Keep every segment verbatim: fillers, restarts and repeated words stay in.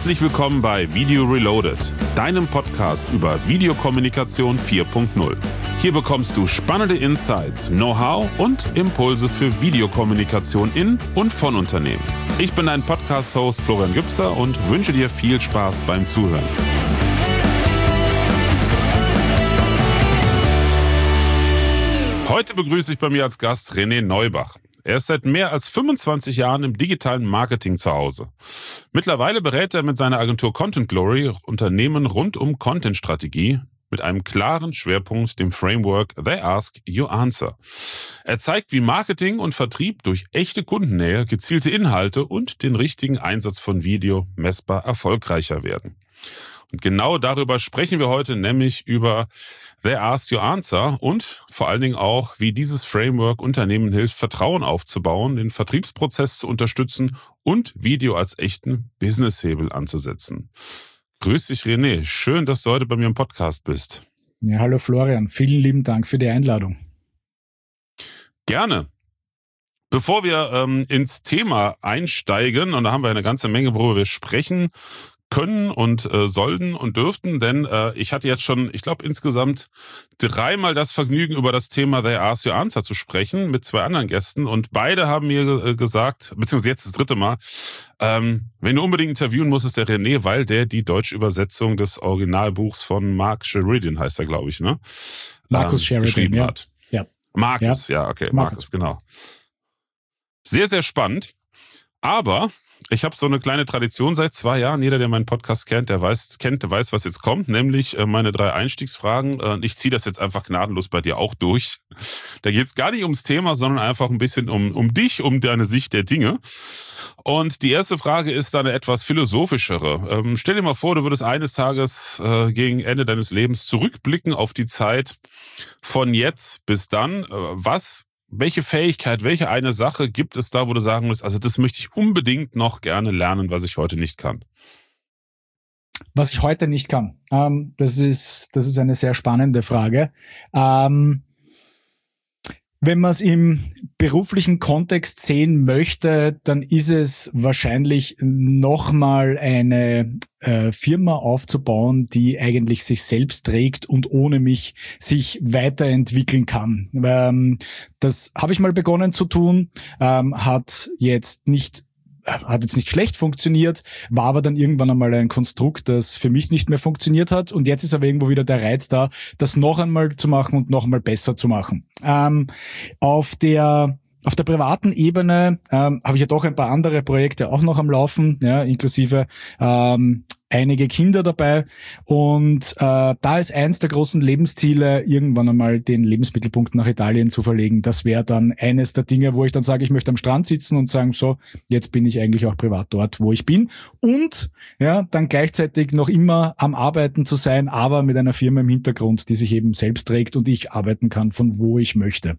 Herzlich willkommen bei Video Reloaded, deinem Podcast über Videokommunikation vier Punkt null. Hier bekommst du spannende Insights, Know-how und Impulse für Videokommunikation in und von Unternehmen. Ich bin dein Podcast-Host Florian Gübser und wünsche dir viel Spaß beim Zuhören. Heute begrüße ich bei mir als Gast René Neubach. Er ist seit mehr als fünfundzwanzig Jahren im digitalen Marketing zu Hause. Mittlerweile berät er mit seiner Agentur Content Glory Unternehmen rund um Content-Strategie mit einem klaren Schwerpunkt, dem Framework They Ask, You Answer. Er zeigt, wie Marketing und Vertrieb durch echte Kundennähe, gezielte Inhalte und den richtigen Einsatz von Video messbar erfolgreicher werden. Und genau darüber sprechen wir heute, nämlich über They Ask, You Answer und vor allen Dingen auch, wie dieses Framework Unternehmen hilft, Vertrauen aufzubauen, den Vertriebsprozess zu unterstützen und Video als echten Businesshebel anzusetzen. Grüß dich, René. Schön, dass du heute bei mir im Podcast bist. Ja, hallo Florian. Vielen lieben Dank für die Einladung. Gerne. Bevor wir ähm, ins Thema einsteigen, und da haben wir eine ganze Menge, worüber wir sprechen können und äh, sollten und dürften, denn äh, ich hatte jetzt schon, ich glaube insgesamt dreimal das Vergnügen, über das Thema They Ask, You Answer zu sprechen mit zwei anderen Gästen und beide haben mir äh, gesagt, beziehungsweise jetzt das dritte Mal, ähm, wenn du unbedingt interviewen musst, ist der René, weil der die deutsche Übersetzung des Originalbuchs von Mark Sheridan, heißt er, glaube ich, ne? Markus ähm, Sheridan, geschrieben ja. hat. Ja. Markus, ja, ja okay, Markus. Markus, genau. Sehr, sehr spannend, aber ich habe so eine kleine Tradition seit zwei Jahren. Jeder, der meinen Podcast kennt, der weiß, kennt, der weiß, was jetzt kommt, nämlich meine drei Einstiegsfragen. Ich ziehe das jetzt einfach gnadenlos bei dir auch durch. Da geht es gar nicht ums Thema, sondern einfach ein bisschen um, um dich, um deine Sicht der Dinge. Und die erste Frage ist dann eine etwas philosophischere. Ähm, stell dir mal vor, du würdest eines Tages äh, gegen Ende deines Lebens zurückblicken auf die Zeit von jetzt bis dann. Äh, was Welche Fähigkeit, welche eine Sache gibt es da, wo du sagen musst, also das möchte ich unbedingt noch gerne lernen, was ich heute nicht kann? Was ich heute nicht kann, ähm, das ist das ist eine sehr spannende Frage. Ähm, wenn man es im beruflichen Kontext sehen möchte, dann ist es wahrscheinlich nochmal eine äh, Firma aufzubauen, die eigentlich sich selbst trägt und ohne mich sich weiterentwickeln kann. Ähm, das habe ich mal begonnen zu tun, ähm, hat jetzt nicht hat jetzt nicht schlecht funktioniert, war aber dann irgendwann einmal ein Konstrukt, das für mich nicht mehr funktioniert hat. Und jetzt ist aber irgendwo wieder der Reiz da, das noch einmal zu machen und noch einmal besser zu machen. Ähm, auf der Auf der privaten Ebene ähm, habe ich ja doch ein paar andere Projekte auch noch am Laufen, ja, inklusive ähm, einige Kinder dabei. Und äh, da ist eins der großen Lebensziele, irgendwann einmal den Lebensmittelpunkt nach Italien zu verlegen. Das wäre dann eines der Dinge, wo ich dann sage, ich möchte am Strand sitzen und sagen, so, jetzt bin ich eigentlich auch privat dort, wo ich bin. Und ja, dann gleichzeitig noch immer am Arbeiten zu sein, aber mit einer Firma im Hintergrund, die sich eben selbst trägt und ich arbeiten kann, von wo ich möchte.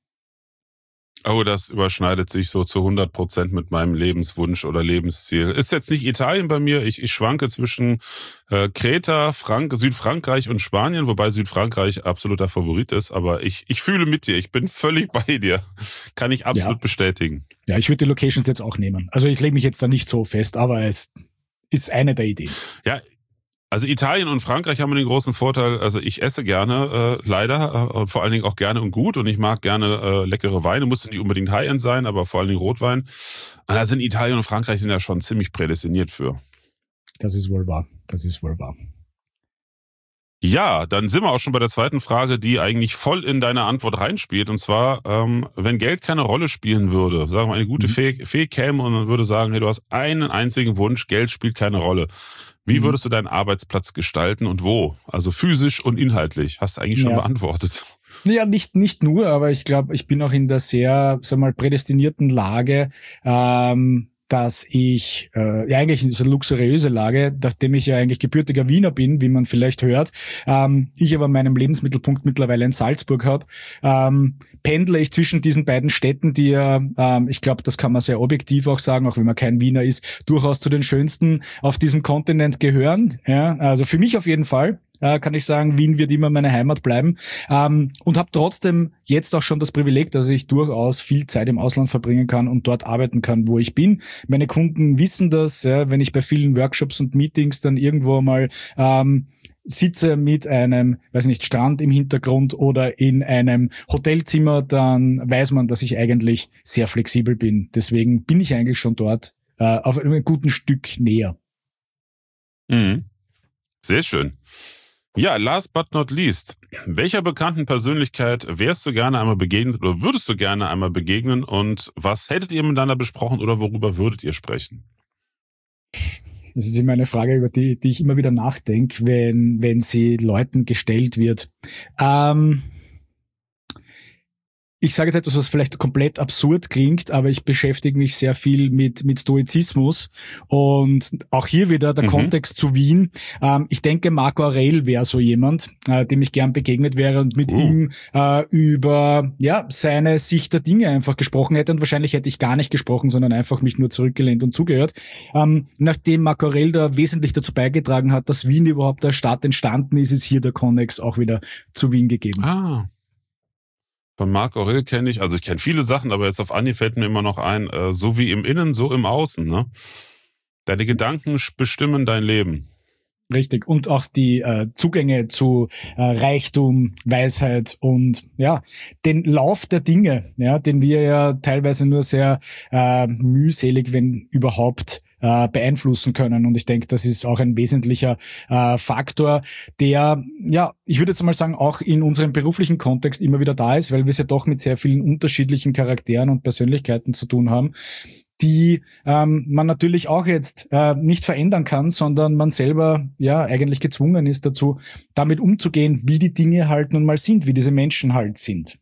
Oh, das überschneidet sich so zu hundert Prozent mit meinem Lebenswunsch oder Lebensziel. Ist jetzt nicht Italien bei mir. Ich, ich schwanke zwischen äh, Kreta, Frank, Südfrankreich und Spanien, wobei Südfrankreich absoluter Favorit ist. Aber ich, ich fühle mit dir. Ich bin völlig bei dir. Kann ich absolut ja. bestätigen. Ja, ich würde die Locations jetzt auch nehmen. Also ich lege mich jetzt da nicht so fest, aber es ist eine der Ideen. Ja, also Italien und Frankreich haben den großen Vorteil, also ich esse gerne, äh, leider, äh, vor allen Dingen auch gerne und gut und ich mag gerne äh, leckere Weine, muss nicht unbedingt High-End sein, aber vor allen Dingen Rotwein. Und da sind Italien und Frankreich sind ja schon ziemlich prädestiniert für. Das ist wohl wahr, das ist wohl wahr. Ja, dann sind wir auch schon bei der zweiten Frage, die eigentlich voll in deine Antwort reinspielt. Und zwar, ähm, wenn Geld keine Rolle spielen würde, sagen wir, eine gute mhm. Fee, Fee käme und man würde sagen, hey, du hast einen einzigen Wunsch, Geld spielt keine Rolle. Wie würdest du deinen Arbeitsplatz gestalten und wo? Also physisch und inhaltlich. Hast du eigentlich schon ja. beantwortet. Ja, nicht nicht nur, aber ich glaube, ich bin auch in der sehr, sag mal, prädestinierten Lage, ähm, dass ich, äh, ja eigentlich in dieser luxuriöse Lage, nachdem ich ja eigentlich gebürtiger Wiener bin, wie man vielleicht hört, ähm, ich aber meinen Lebensmittelpunkt mittlerweile in Salzburg habe, ähm, pendle ich zwischen diesen beiden Städten, die ja, ähm, ich glaube, das kann man sehr objektiv auch sagen, auch wenn man kein Wiener ist, durchaus zu den schönsten auf diesem Kontinent gehören. Ja, also für mich auf jeden Fall. äh, kann ich sagen, Wien wird immer meine Heimat bleiben. Ähm, und habe trotzdem jetzt auch schon das Privileg, dass ich durchaus viel Zeit im Ausland verbringen kann und dort arbeiten kann, wo ich bin. Meine Kunden wissen das, ja, wenn ich bei vielen Workshops und Meetings dann irgendwo mal ähm, sitze mit einem, weiß nicht, Strand im Hintergrund oder in einem Hotelzimmer, dann weiß man, dass ich eigentlich sehr flexibel bin. Deswegen bin ich eigentlich schon dort äh, auf einem guten Stück näher. Mhm. Sehr schön. Ja, last but not least, welcher bekannten Persönlichkeit wärst du gerne einmal begegnet oder würdest du gerne einmal begegnen und was hättet ihr miteinander besprochen oder worüber würdet ihr sprechen? Das ist immer eine Frage, über die, die ich immer wieder nachdenke, wenn, wenn sie Leuten gestellt wird. Ähm, ich sage jetzt etwas, was vielleicht komplett absurd klingt, aber ich beschäftige mich sehr viel mit, mit Stoizismus und auch hier wieder der mhm. Kontext zu Wien. Ähm, ich denke, Marco Aurel wäre so jemand, äh, dem ich gern begegnet wäre und mit uh. ihm äh, über ja seine Sicht der Dinge einfach gesprochen hätte und wahrscheinlich hätte ich gar nicht gesprochen, sondern einfach mich nur zurückgelehnt und zugehört. Ähm, nachdem Marco Aurel da wesentlich dazu beigetragen hat, dass Wien überhaupt als Stadt entstanden ist, ist hier der Konnex auch wieder zu Wien gegeben. Ah. Von Marc Aurel kenne ich, also ich kenne viele Sachen, aber jetzt auf Anhieb fällt mir immer noch ein, äh, so wie im Innen, so im Außen, ne? Deine Gedanken bestimmen dein Leben. Richtig. Und auch die äh, Zugänge zu äh, Reichtum, Weisheit und ja, den Lauf der Dinge, ja, den wir ja teilweise nur sehr äh, mühselig, wenn überhaupt, äh, beeinflussen können. Und ich denke, das ist auch ein wesentlicher äh, Faktor, der, ja, ich würde jetzt mal sagen, auch in unserem beruflichen Kontext immer wieder da ist, weil wir es ja doch mit sehr vielen unterschiedlichen Charakteren und Persönlichkeiten zu tun haben, die ähm, man natürlich auch jetzt äh, nicht verändern kann, sondern man selber ja eigentlich gezwungen ist dazu, damit umzugehen, wie die Dinge halt nun mal sind, wie diese Menschen halt sind.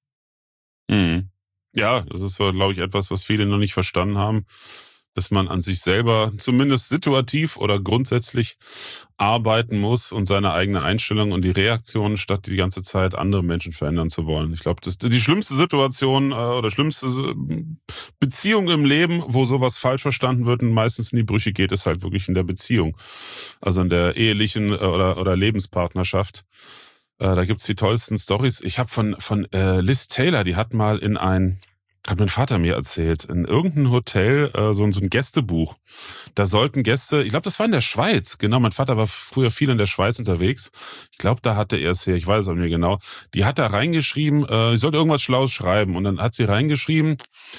Mhm. Ja, das ist so, glaube ich, etwas, was viele noch nicht verstanden haben, dass man an sich selber zumindest situativ oder grundsätzlich arbeiten muss und seine eigene Einstellung und die Reaktionen, statt die ganze Zeit andere Menschen verändern zu wollen. Ich glaube, das ist die schlimmste Situation äh, oder schlimmste Beziehung im Leben, wo sowas falsch verstanden wird und meistens in die Brüche geht, ist halt wirklich in der Beziehung. Also in der ehelichen äh, oder, oder Lebenspartnerschaft. Äh, da gibt's die tollsten Storys. Ich habe von, von äh, Liz Taylor, die hat mal in ein hat mein Vater mir erzählt, in irgendeinem Hotel äh, so, so ein Gästebuch. Da sollten Gäste, ich glaube, das war in der Schweiz, genau, mein Vater war früher viel in der Schweiz unterwegs. Ich glaube, da hatte er es her, ich weiß es auch nicht genau. Die hat da reingeschrieben, äh, ich sollte irgendwas Schlaues schreiben. Und dann hat sie reingeschrieben,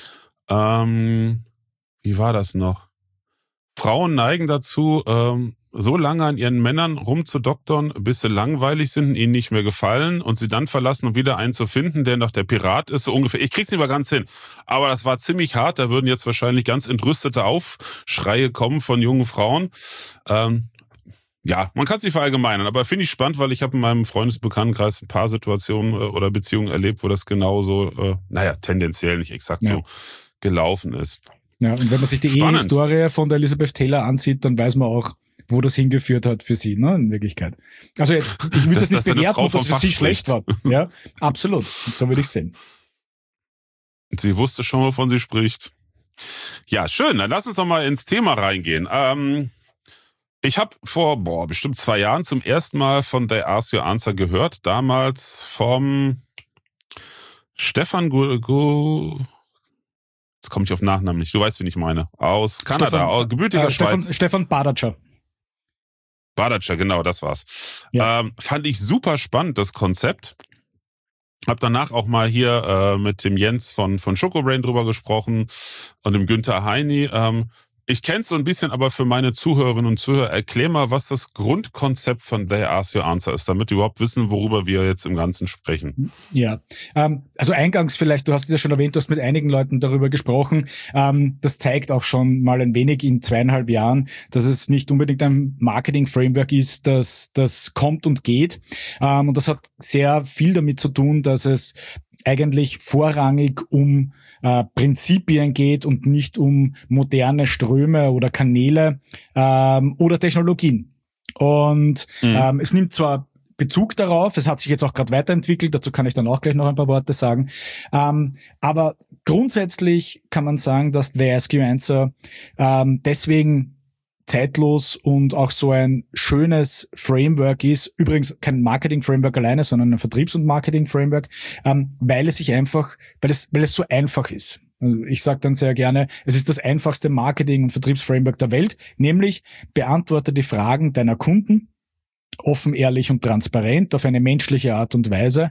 ähm, wie war das noch? Frauen neigen dazu, ähm, so lange an ihren Männern rumzudoktern, bis sie langweilig sind und ihnen nicht mehr gefallen und sie dann verlassen, um wieder einen zu finden, der noch der Pirat ist, so ungefähr. Ich krieg's nicht mal ganz hin. Aber das war ziemlich hart. Da würden jetzt wahrscheinlich ganz entrüstete Aufschreie kommen von jungen Frauen. Ähm, ja, man kann es nicht verallgemeinern, aber finde ich spannend, weil ich habe in meinem Freundesbekanntenkreis ein paar Situationen äh, oder Beziehungen erlebt, wo das genauso, äh, naja, tendenziell nicht exakt ja. so gelaufen ist. Ja, und wenn man sich die Ehehistorie von der Elizabeth Taylor ansieht, dann weiß man auch, wo das hingeführt hat für sie, ne, in Wirklichkeit. Also jetzt, ich will das, das nicht bewerten, dass es für sie schlecht war. Ja, absolut. So würde ich sehen. Sie wusste schon, wovon sie spricht. Ja, schön. Dann lass uns doch mal ins Thema reingehen. Ähm, ich habe vor, boah, bestimmt zwei Jahren zum ersten Mal von They Ask Your Answer gehört. Damals vom Stefan Gu... Gu Jetzt komme ich auf Nachnamen nicht. Du weißt, wen ich meine. Aus Kanada, Stefan, aus gebürtiger äh, Schweiz. Stefan, Stefan Badatscher. Badatscher, genau, das war's. Ja. Ähm, fand ich super spannend, das Konzept. Hab danach auch mal hier äh, mit dem Jens von von Schokobrain drüber gesprochen und dem Günther Heini. Ähm, ich kenn's so ein bisschen, aber für meine Zuhörerinnen und Zuhörer, erklär mal, was das Grundkonzept von They Ask Your Answer ist, damit wir überhaupt wissen, worüber wir jetzt im Ganzen sprechen. Ja, ähm, also eingangs vielleicht, du hast es ja schon erwähnt, du hast mit einigen Leuten darüber gesprochen. Ähm, das zeigt auch schon mal ein wenig in zweieinhalb Jahren, dass es nicht unbedingt ein Marketing-Framework ist, das, das kommt und geht. Ähm, und das hat sehr viel damit zu tun, dass es eigentlich vorrangig um äh, Prinzipien geht und nicht um moderne Ströme oder Kanäle ähm, oder Technologien. Und mhm. ähm, es nimmt zwar Bezug darauf, es hat sich jetzt auch gerade weiterentwickelt, dazu kann ich dann auch gleich noch ein paar Worte sagen, ähm, aber grundsätzlich kann man sagen, dass They Ask Your Answer ähm, deswegen zeitlos und auch so ein schönes Framework ist, übrigens kein Marketing-Framework alleine, sondern ein Vertriebs- und Marketing-Framework, ähm, weil es sich einfach, weil es, weil es so einfach ist. Also ich sage dann sehr gerne, es ist das einfachste Marketing- und Vertriebsframework der Welt, nämlich beantworte die Fragen deiner Kunden offen, ehrlich und transparent auf eine menschliche Art und Weise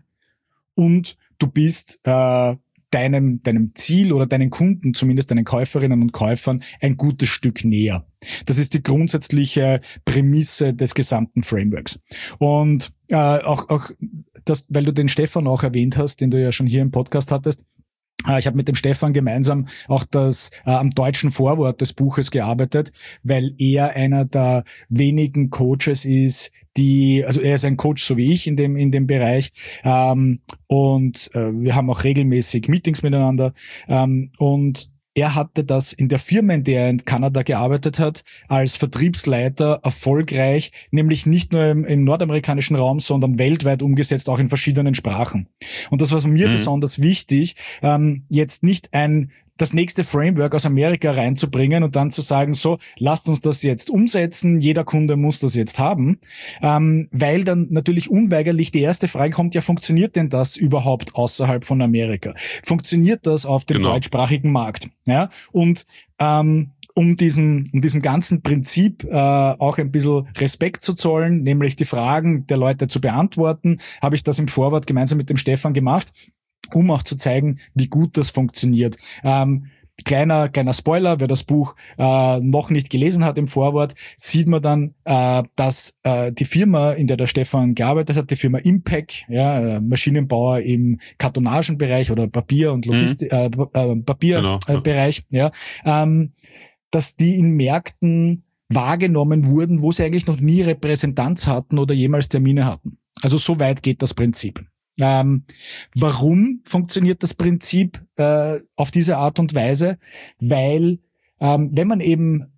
und du bist äh, deinem, deinem Ziel oder deinen Kunden, zumindest deinen Käuferinnen und Käufern, ein gutes Stück näher. Das ist die grundsätzliche Prämisse des gesamten Frameworks. Und äh, auch, auch das, weil du den Stefan auch erwähnt hast, den du ja schon hier im Podcast hattest, ich habe mit dem Stefan gemeinsam auch das äh, am deutschen Vorwort des Buches gearbeitet, weil er einer der wenigen Coaches ist, die, also er ist ein Coach so wie ich in dem in dem Bereich ähm, und äh, wir haben auch regelmäßig Meetings miteinander ähm, und er hatte das in der Firma, in der er in Kanada gearbeitet hat, als Vertriebsleiter erfolgreich, nämlich nicht nur im, im nordamerikanischen Raum, sondern weltweit umgesetzt, auch in verschiedenen Sprachen. Und das war mir mhm. besonders wichtig, ähm, jetzt nicht ein das nächste Framework aus Amerika reinzubringen und dann zu sagen, so, lasst uns das jetzt umsetzen, jeder Kunde muss das jetzt haben, ähm, weil dann natürlich unweigerlich die erste Frage kommt, ja, funktioniert denn das überhaupt außerhalb von Amerika? Funktioniert das auf dem genau. deutschsprachigen Markt? Ja, und ähm, um diesem, um diesem ganzen Prinzip äh, auch ein bisschen Respekt zu zollen, nämlich die Fragen der Leute zu beantworten, habe ich das im Vorwort gemeinsam mit dem Stefan gemacht, um auch zu zeigen, wie gut das funktioniert. Ähm, kleiner kleiner Spoiler, wer das Buch äh, noch nicht gelesen hat im Vorwort, sieht man dann, äh, dass äh, die Firma, in der der Stefan gearbeitet hat, die Firma Impact, ja, äh, Maschinenbauer im Kartonagenbereich oder Papier- und Logistik, mhm. äh, äh, Papierbereich, genau. ja, ähm, dass die in Märkten wahrgenommen wurden, wo sie eigentlich noch nie Repräsentanz hatten oder jemals Termine hatten. Also so weit geht das Prinzip. Ähm, warum funktioniert das Prinzip äh, auf diese Art und Weise? Weil ähm, wenn man eben,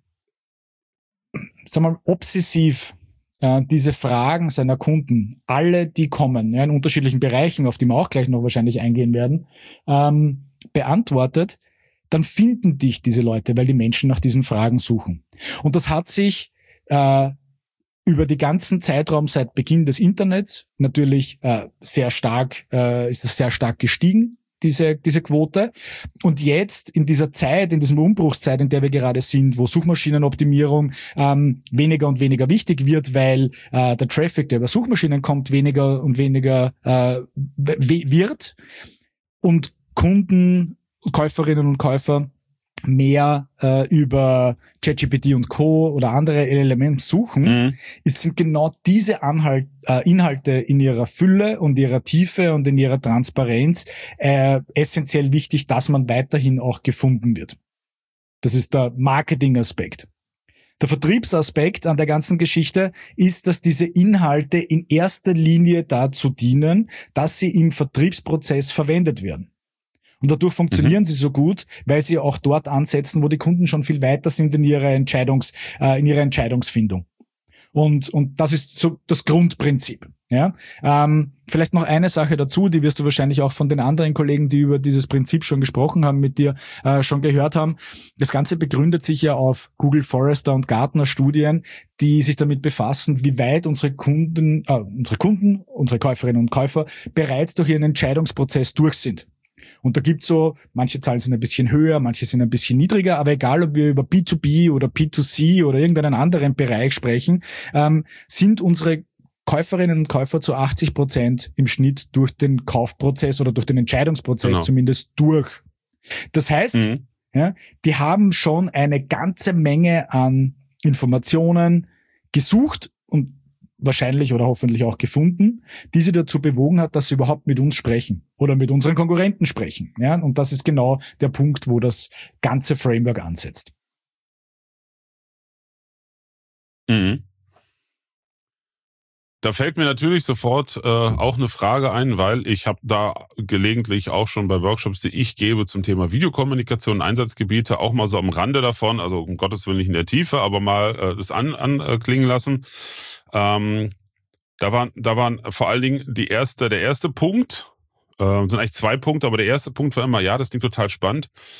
sagen wir mal, obsessiv äh, diese Fragen seiner Kunden, alle, die kommen, ja, in unterschiedlichen Bereichen, auf die wir auch gleich noch wahrscheinlich eingehen werden, ähm, beantwortet, dann finden dich diese Leute, weil die Menschen nach diesen Fragen suchen. Und das hat sich äh, über die ganzen Zeitraum seit Beginn des Internets natürlich äh, sehr stark, äh, ist es sehr stark gestiegen, diese, diese Quote. Und jetzt in dieser Zeit, in diesem Umbruchszeit, in der wir gerade sind, wo Suchmaschinenoptimierung ähm, weniger und weniger wichtig wird, weil äh, der Traffic, der über Suchmaschinen kommt, weniger und weniger äh, wird und Kunden, Käuferinnen und Käufer mehr äh, über ChatGPT und Co. oder andere L L Ms suchen, mhm. es sind genau diese Anhalt, äh, Inhalte in ihrer Fülle und ihrer Tiefe und in ihrer Transparenz äh, essentiell wichtig, dass man weiterhin auch gefunden wird. Das ist der Marketing-Aspekt. Der Vertriebsaspekt an der ganzen Geschichte ist, dass diese Inhalte in erster Linie dazu dienen, dass sie im Vertriebsprozess verwendet werden. Und dadurch funktionieren mhm. sie so gut, weil sie auch dort ansetzen, wo die Kunden schon viel weiter sind in ihrer Entscheidungs, äh, in ihrer Entscheidungsfindung. Und, und das ist so das Grundprinzip. Ja, ähm, vielleicht noch eine Sache dazu, die wirst du wahrscheinlich auch von den anderen Kollegen, die über dieses Prinzip schon gesprochen haben, mit dir äh, schon gehört haben. Das Ganze begründet sich ja auf Google, Forrester und Gartner Studien, die sich damit befassen, wie weit unsere Kunden, äh, unsere Kunden, unsere Käuferinnen und Käufer bereits durch ihren Entscheidungsprozess durch sind. Und da gibt's so, manche Zahlen sind ein bisschen höher, manche sind ein bisschen niedriger, aber egal, ob wir über B zwei B oder P zwei C oder irgendeinen anderen Bereich sprechen, ähm, sind unsere Käuferinnen und Käufer zu achtzig Prozent im Schnitt durch den Kaufprozess oder durch den Entscheidungsprozess genau. zumindest durch. Das heißt, mhm. ja, die haben schon eine ganze Menge an Informationen gesucht und wahrscheinlich oder hoffentlich auch gefunden, die sie dazu bewogen hat, dass sie überhaupt mit uns sprechen oder mit unseren Konkurrenten sprechen. Ja, und das ist genau der Punkt, wo das ganze Framework ansetzt. Mhm. Da fällt mir natürlich sofort äh, auch eine Frage ein, weil ich habe da gelegentlich auch schon bei Workshops, die ich gebe zum Thema Videokommunikation, Einsatzgebiete, auch mal so am Rande davon, also um Gottes Willen nicht in der Tiefe, aber mal äh, das an, anklingen lassen. Ähm, da waren, da waren vor allen Dingen die erste, der erste Punkt, äh, sind eigentlich zwei Punkte, aber der erste Punkt war immer, ja, das klingt total spannend.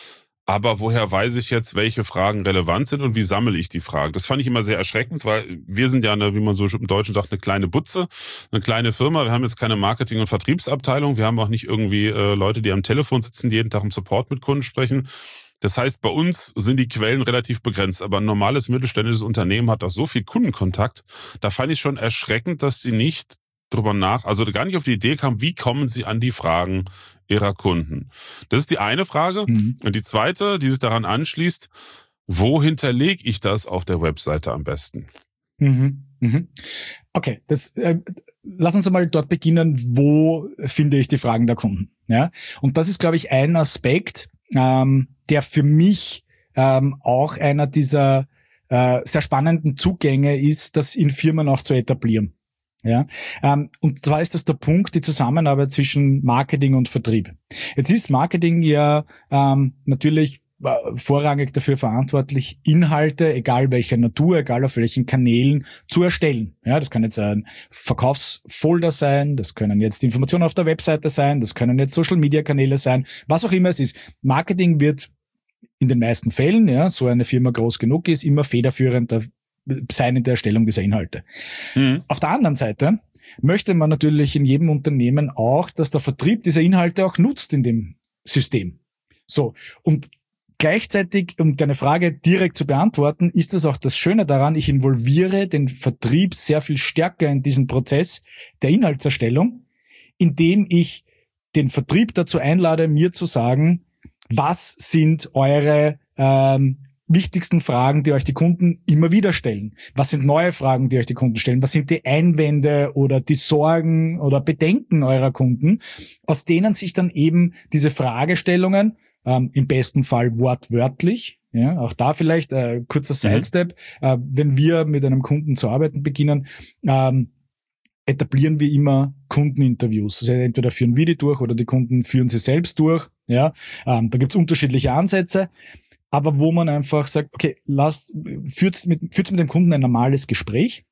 Aber woher weiß ich jetzt, welche Fragen relevant sind und wie sammle ich die Fragen? Das fand ich immer sehr erschreckend, weil wir sind ja eine, wie man so im Deutschen sagt, eine kleine Butze, eine kleine Firma. Wir haben jetzt keine Marketing- und Vertriebsabteilung. Wir haben auch nicht irgendwie äh, Leute, die am Telefon sitzen, die jeden Tag im Support mit Kunden sprechen. Das heißt, bei uns sind die Quellen relativ begrenzt. Aber ein normales mittelständisches Unternehmen hat auch so viel Kundenkontakt. Da fand ich schon erschreckend, dass sie nicht drüber nach, also gar nicht auf die Idee kam, wie kommen sie an die Fragen ihrer Kunden. Das ist die eine Frage. Mhm. Und die zweite, die sich daran anschließt, wo hinterlege ich das auf der Webseite am besten? Mhm. Mhm. Okay, das, äh, lass uns einmal dort beginnen, wo finde ich die Fragen der Kunden. Ja? Und das ist, glaube ich, ein Aspekt, ähm, der für mich ähm, auch einer dieser äh, sehr spannenden Zugänge ist, das in Firmen auch zu etablieren. Ja, ähm, und zwar ist das der Punkt, die Zusammenarbeit zwischen Marketing und Vertrieb. Jetzt ist Marketing ja ähm, natürlich äh, vorrangig dafür verantwortlich, Inhalte, egal welcher Natur, egal auf welchen Kanälen, zu erstellen. Ja, das kann jetzt ein Verkaufsfolder sein, das können jetzt Informationen auf der Webseite sein, das können jetzt Social-Media-Kanäle sein, was auch immer es ist. Marketing wird in den meisten Fällen, ja, so eine Firma groß genug ist, immer federführend sein in der Erstellung dieser Inhalte. Mhm. Auf der anderen Seite möchte man natürlich in jedem Unternehmen auch, dass der Vertrieb diese Inhalte auch nutzt in dem System. So. Und gleichzeitig, um deine Frage direkt zu beantworten, ist das auch das Schöne daran, ich involviere den Vertrieb sehr viel stärker in diesen Prozess der Inhaltserstellung, indem ich den Vertrieb dazu einlade, mir zu sagen, was sind eure ähm, wichtigsten Fragen, die euch die Kunden immer wieder stellen? Was sind neue Fragen, die euch die Kunden stellen? Was sind die Einwände oder die Sorgen oder Bedenken eurer Kunden, aus denen sich dann eben diese Fragestellungen, ähm, im besten Fall wortwörtlich, ja, auch da vielleicht äh, kurzer Sidestep, mhm. äh, wenn wir mit einem Kunden zu arbeiten beginnen, ähm, etablieren wir immer Kundeninterviews. Also entweder führen wir die durch oder die Kunden führen sie selbst durch. Ja, ähm, da gibt's unterschiedliche Ansätze. Aber wo man einfach sagt, okay, lasst, führt mit, führt mit dem Kunden ein normales Gespräch,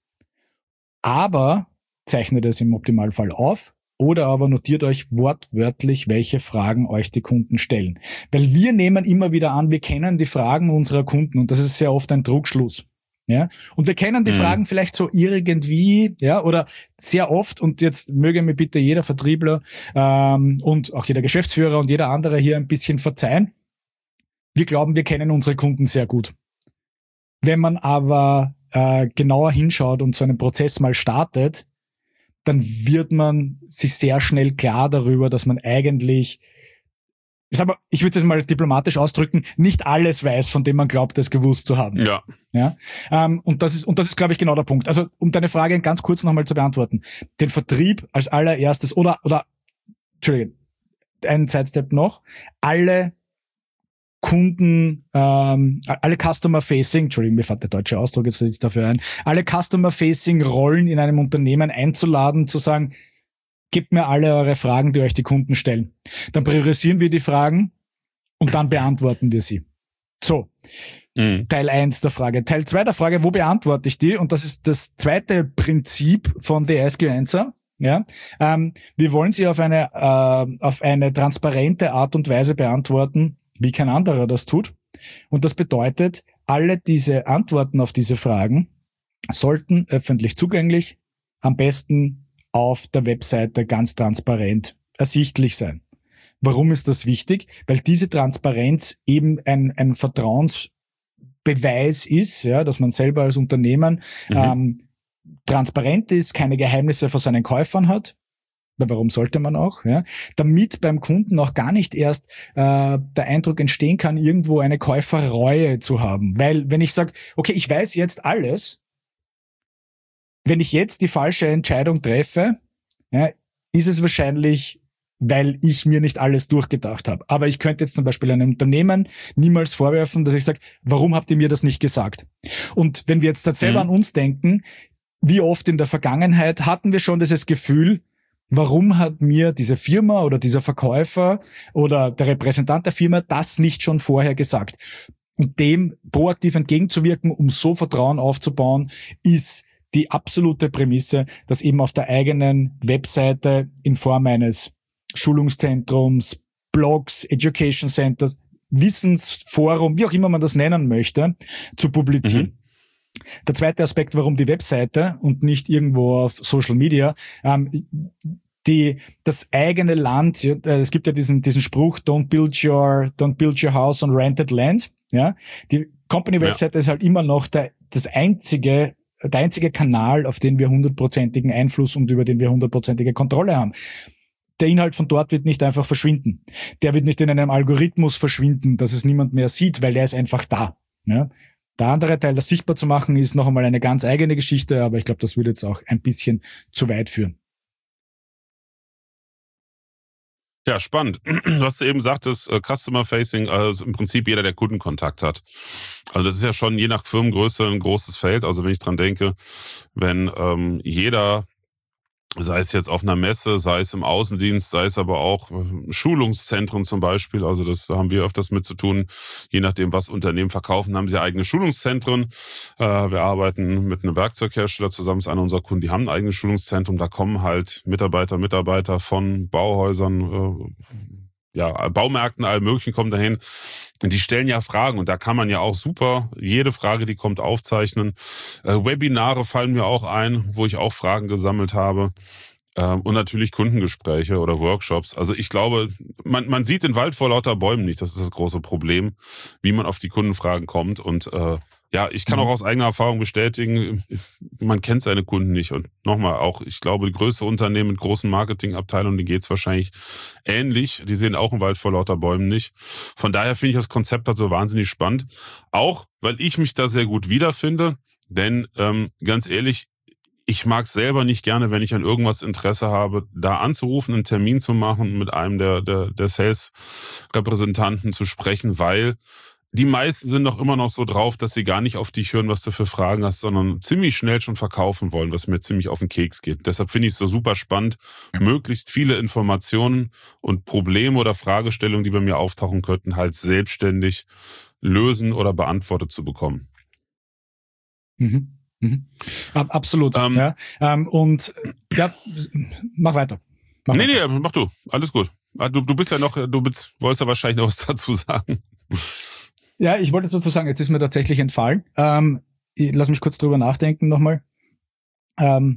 aber zeichnet es im Optimalfall auf oder aber notiert euch wortwörtlich, welche Fragen euch die Kunden stellen. Weil wir nehmen immer wieder an, wir kennen die Fragen unserer Kunden und das ist sehr oft ein Trugschluss. Ja, und wir kennen die mhm. Fragen vielleicht so irgendwie, ja, oder sehr oft, und jetzt möge mir bitte jeder Vertriebler ähm, und auch jeder Geschäftsführer und jeder andere hier ein bisschen verzeihen. Wir glauben, wir kennen unsere Kunden sehr gut. Wenn man aber äh, genauer hinschaut und so einen Prozess mal startet, dann wird man sich sehr schnell klar darüber, dass man eigentlich, ich sag mal, ich würde es mal diplomatisch ausdrücken, nicht alles weiß, von dem man glaubt, es gewusst zu haben. Ja. Ja. Ähm, und das ist, und das ist, glaube ich, genau der Punkt. Also, um deine Frage ganz kurz nochmal zu beantworten. Den Vertrieb als allererstes oder, oder, Entschuldigung, einen Sidestep noch. Alle Kunden, ähm, alle Customer-Facing, Entschuldigung, mir fällt der deutsche Ausdruck jetzt nicht dafür ein, alle Customer-Facing-Rollen in einem Unternehmen einzuladen, zu sagen, gebt mir alle eure Fragen, die euch die Kunden stellen. Dann priorisieren wir die Fragen und dann beantworten wir sie. So, mhm. Teil eins der Frage. Teil zwei der Frage, wo beantworte ich die? Und das ist das zweite Prinzip von The Ask Your Answer. Ja, ähm, wir wollen sie auf eine, äh, auf eine transparente Art und Weise beantworten, wie kein anderer das tut. Und das bedeutet, alle diese Antworten auf diese Fragen sollten öffentlich zugänglich, am besten auf der Webseite ganz transparent ersichtlich sein. Warum ist das wichtig? Weil diese Transparenz eben ein, ein Vertrauensbeweis ist, ja, dass man selber als Unternehmen mhm. ähm, transparent ist, keine Geheimnisse vor seinen Käufern hat. Warum sollte man auch? Ja? Damit beim Kunden auch gar nicht erst äh, der Eindruck entstehen kann, irgendwo eine Käuferreue zu haben. Weil wenn ich sage, okay, ich weiß jetzt alles, wenn ich jetzt die falsche Entscheidung treffe, ja, ist es wahrscheinlich, weil ich mir nicht alles durchgedacht habe. Aber ich könnte jetzt zum Beispiel einem Unternehmen niemals vorwerfen, dass ich sage, warum habt ihr mir das nicht gesagt? Und wenn wir jetzt da selber mhm. an uns denken, wie oft in der Vergangenheit hatten wir schon dieses Gefühl, warum hat mir diese Firma oder dieser Verkäufer oder der Repräsentant der Firma das nicht schon vorher gesagt? Und dem proaktiv entgegenzuwirken, um so Vertrauen aufzubauen, ist die absolute Prämisse, dass eben auf der eigenen Webseite in Form eines Schulungszentrums, Blogs, Education Centers, Wissensforum, wie auch immer man das nennen möchte, zu publizieren. Mhm. Der zweite Aspekt, warum die Webseite und nicht irgendwo auf Social Media, ähm, die, das eigene Land, es gibt ja diesen, diesen Spruch, don't build your, don't build your house on rented land, ja. Die Company-Webseite ja. ist halt immer noch der, das einzige, der einzige Kanal, auf den wir hundertprozentigen Einfluss und über den wir hundertprozentige Kontrolle haben. Der Inhalt von dort wird nicht einfach verschwinden. Der wird nicht in einem Algorithmus verschwinden, dass es niemand mehr sieht, weil der ist einfach da, ja. Der andere Teil, das sichtbar zu machen, ist noch einmal eine ganz eigene Geschichte, aber ich glaube, das würde jetzt auch ein bisschen zu weit führen. Ja, spannend. Was du eben sagtest, Customer Facing, also im Prinzip jeder, der Kundenkontakt hat. Also das ist ja schon je nach Firmengröße ein großes Feld. Also wenn ich dran denke, wenn ähm, jeder, sei es jetzt auf einer Messe, sei es im Außendienst, sei es aber auch Schulungszentren zum Beispiel, also das haben wir öfters mit zu tun, je nachdem, was Unternehmen verkaufen, haben sie eigene Schulungszentren. Äh, wir arbeiten mit einem Werkzeughersteller zusammen, das ist einer unserer Kunden, die haben ein eigenes Schulungszentrum, da kommen halt Mitarbeiter, Mitarbeiter von Bauhäusern, äh, ja, Baumärkten, allem möglichen kommen dahin. Und die stellen ja Fragen und da kann man ja auch super jede Frage, die kommt, aufzeichnen. Äh, Webinare fallen mir auch ein, wo ich auch Fragen gesammelt habe. Ähm, und natürlich Kundengespräche oder Workshops. Also ich glaube, man, man sieht den Wald vor lauter Bäumen nicht. Das ist das große Problem, wie man auf die Kundenfragen kommt. Und äh, ja, ich kann auch aus eigener Erfahrung bestätigen, man kennt seine Kunden nicht. Und nochmal, auch ich glaube, die größte Unternehmen mit großen Marketingabteilungen, denen geht's wahrscheinlich ähnlich. Die sehen auch einen Wald vor lauter Bäumen nicht. Von daher finde ich das Konzept halt so wahnsinnig spannend. Auch, weil ich mich da sehr gut wiederfinde. Denn ähm, ganz ehrlich, ich mag selber nicht gerne, wenn ich an irgendwas Interesse habe, da anzurufen, einen Termin zu machen, mit einem der, der, der Sales-Repräsentanten zu sprechen, weil die meisten sind doch immer noch so drauf, dass sie gar nicht auf dich hören, was du für Fragen hast, sondern ziemlich schnell schon verkaufen wollen, was mir ziemlich auf den Keks geht. Deshalb finde ich es so super spannend, ja. möglichst viele Informationen und Probleme oder Fragestellungen, die bei mir auftauchen könnten, halt selbstständig lösen oder beantwortet zu bekommen. Mhm. Mhm. Absolut. Ähm, ja. Ähm, und ja, mach weiter. Mach nee, weiter. nee, mach du. Alles gut. Du, du bist ja noch, du bist, wolltest ja wahrscheinlich noch was dazu sagen. Ja, ich wollte es dazu sagen, jetzt ist mir tatsächlich entfallen. Ähm, ich, lass mich kurz drüber nachdenken nochmal. Ähm,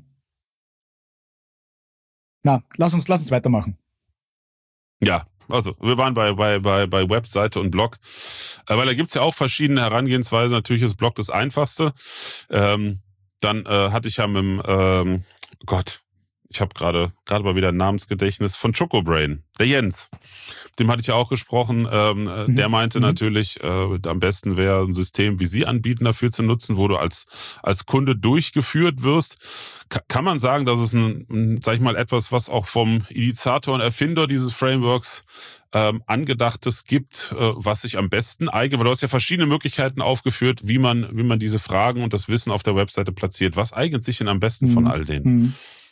na, lass uns, lass uns weitermachen. Ja, also wir waren bei bei bei bei Webseite und Blog, äh, weil da gibt's ja auch verschiedene Herangehensweisen. Natürlich ist Blog das einfachste. Ähm, dann äh, hatte ich ja mit dem, ähm, Gott, ich habe gerade gerade mal wieder ein Namensgedächtnis von Chocobrain, der Jens. Dem hatte ich ja auch gesprochen. Ähm, mhm. Der meinte mhm. natürlich, äh, am besten wäre ein System, wie Sie anbieten, dafür zu nutzen, wo du als als Kunde durchgeführt wirst. K- kann man sagen, dass es ein, ein, sag ich mal, etwas, was auch vom Initiator und Erfinder dieses Frameworks ähm, angedachtes gibt, äh, was sich am besten eignet? Weil du hast ja verschiedene Möglichkeiten aufgeführt, wie man wie man diese Fragen und das Wissen auf der Webseite platziert. Was eignet sich denn am besten mhm. von all denen? Mhm.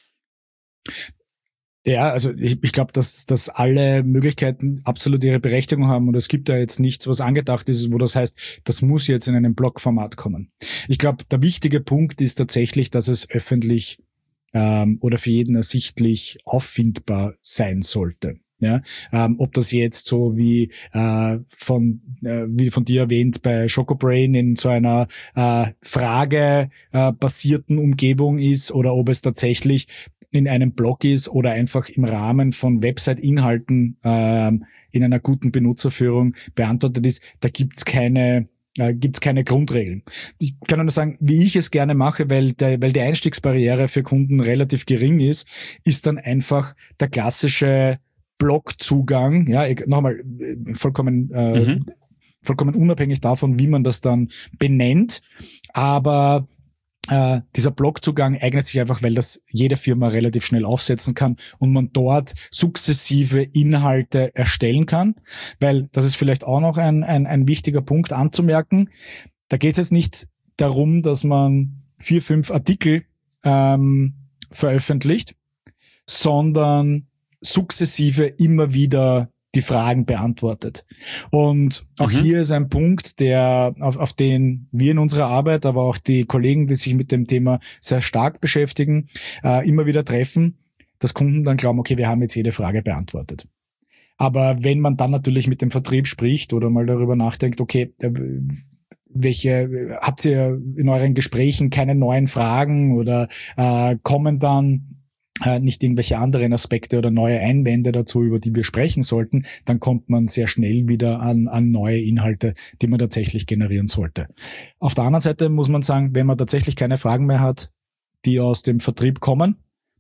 Ja, also ich, ich glaube, dass, dass alle Möglichkeiten absolut ihre Berechtigung haben und es gibt da jetzt nichts, was angedacht ist, wo das heißt, das muss jetzt in einem Blogformat kommen. Ich glaube, der wichtige Punkt ist tatsächlich, dass es öffentlich ähm, oder für jeden ersichtlich auffindbar sein sollte. Ja, ähm, ob das jetzt so wie äh, von äh, wie von dir erwähnt bei Chocobrain in so einer äh, Frage äh, basierten Umgebung ist oder ob es tatsächlich in einem Blog ist oder einfach im Rahmen von Website-Inhalten ähm, in einer guten Benutzerführung beantwortet ist, da gibt's keine äh, gibt's keine Grundregeln. Ich kann nur sagen, wie ich es gerne mache, weil der, weil die Einstiegsbarriere für Kunden relativ gering ist, ist dann einfach der klassische Blogzugang, ja, nochmal vollkommen äh, mhm. vollkommen unabhängig davon, wie man das dann benennt, aber Äh, dieser Blogzugang eignet sich einfach, weil das jede Firma relativ schnell aufsetzen kann und man dort sukzessive Inhalte erstellen kann, weil das ist vielleicht auch noch ein, ein, ein wichtiger Punkt anzumerken. Da geht es jetzt nicht darum, dass man vier, fünf Artikel ähm, veröffentlicht, sondern sukzessive immer wieder die Fragen beantwortet. Und auch mhm. hier ist ein Punkt, der auf, auf den wir in unserer Arbeit, aber auch die Kollegen, die sich mit dem Thema sehr stark beschäftigen, äh, immer wieder treffen, dass Kunden dann glauben, okay, wir haben jetzt jede Frage beantwortet. Aber wenn man dann natürlich mit dem Vertrieb spricht oder mal darüber nachdenkt, okay, welche habt ihr in euren Gesprächen keine neuen Fragen oder äh, kommen dann äh, nicht irgendwelche anderen Aspekte oder neue Einwände dazu, über die wir sprechen sollten, dann kommt man sehr schnell wieder an, an neue Inhalte, die man tatsächlich generieren sollte. Auf der anderen Seite muss man sagen, wenn man tatsächlich keine Fragen mehr hat, die aus dem Vertrieb kommen,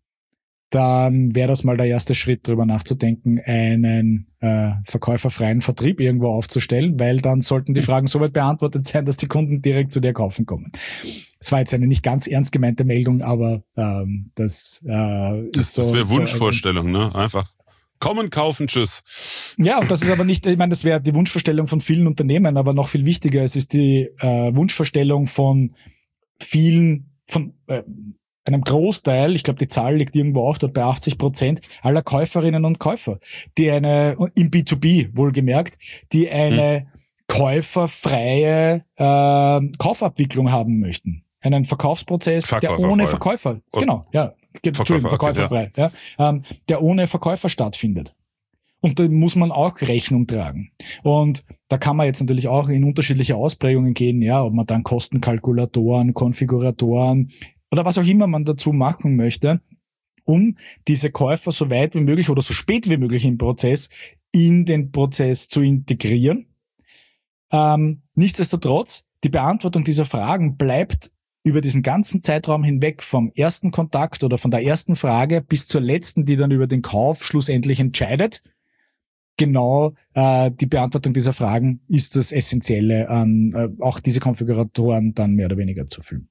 dann wäre das mal der erste Schritt, darüber nachzudenken, einen äh, verkäuferfreien Vertrieb irgendwo aufzustellen, weil dann sollten die Fragen soweit beantwortet sein, dass die Kunden direkt zu dir kaufen kommen. Das war jetzt eine nicht ganz ernst gemeinte Meldung, aber ähm, das äh, das, ist so. Das wäre so Wunschvorstellung, ne? Einfach kommen, kaufen, tschüss. Ja, und das ist aber nicht, ich meine, das wäre die Wunschvorstellung von vielen Unternehmen, aber noch viel wichtiger, es ist die äh, Wunschvorstellung von vielen, von äh, einem Großteil, ich glaube, die Zahl liegt irgendwo auch dort bei achtzig Prozent aller Käuferinnen und Käufer, die eine, im B zwei B wohlgemerkt, die eine hm. käuferfreie äh, Kaufabwicklung haben möchten. Einen Verkaufsprozess, der ohne Verkäufer, und genau, ja, Entschuldigung, verkäuferfrei, okay, ja. Ja, ähm, der ohne Verkäufer stattfindet. Und da muss man auch Rechnung tragen. Und da kann man jetzt natürlich auch in unterschiedliche Ausprägungen gehen, ja, ob man dann Kostenkalkulatoren, Konfiguratoren oder was auch immer man dazu machen möchte, um diese Käufer so weit wie möglich oder so spät wie möglich im Prozess in den Prozess zu integrieren. Ähm, nichtsdestotrotz, die Beantwortung dieser Fragen bleibt über diesen ganzen Zeitraum hinweg vom ersten Kontakt oder von der ersten Frage bis zur letzten, die dann über den Kauf schlussendlich entscheidet. Genau äh, die Beantwortung dieser Fragen ist das Essentielle an äh, auch diese Konfiguratoren dann mehr oder weniger zu füllen.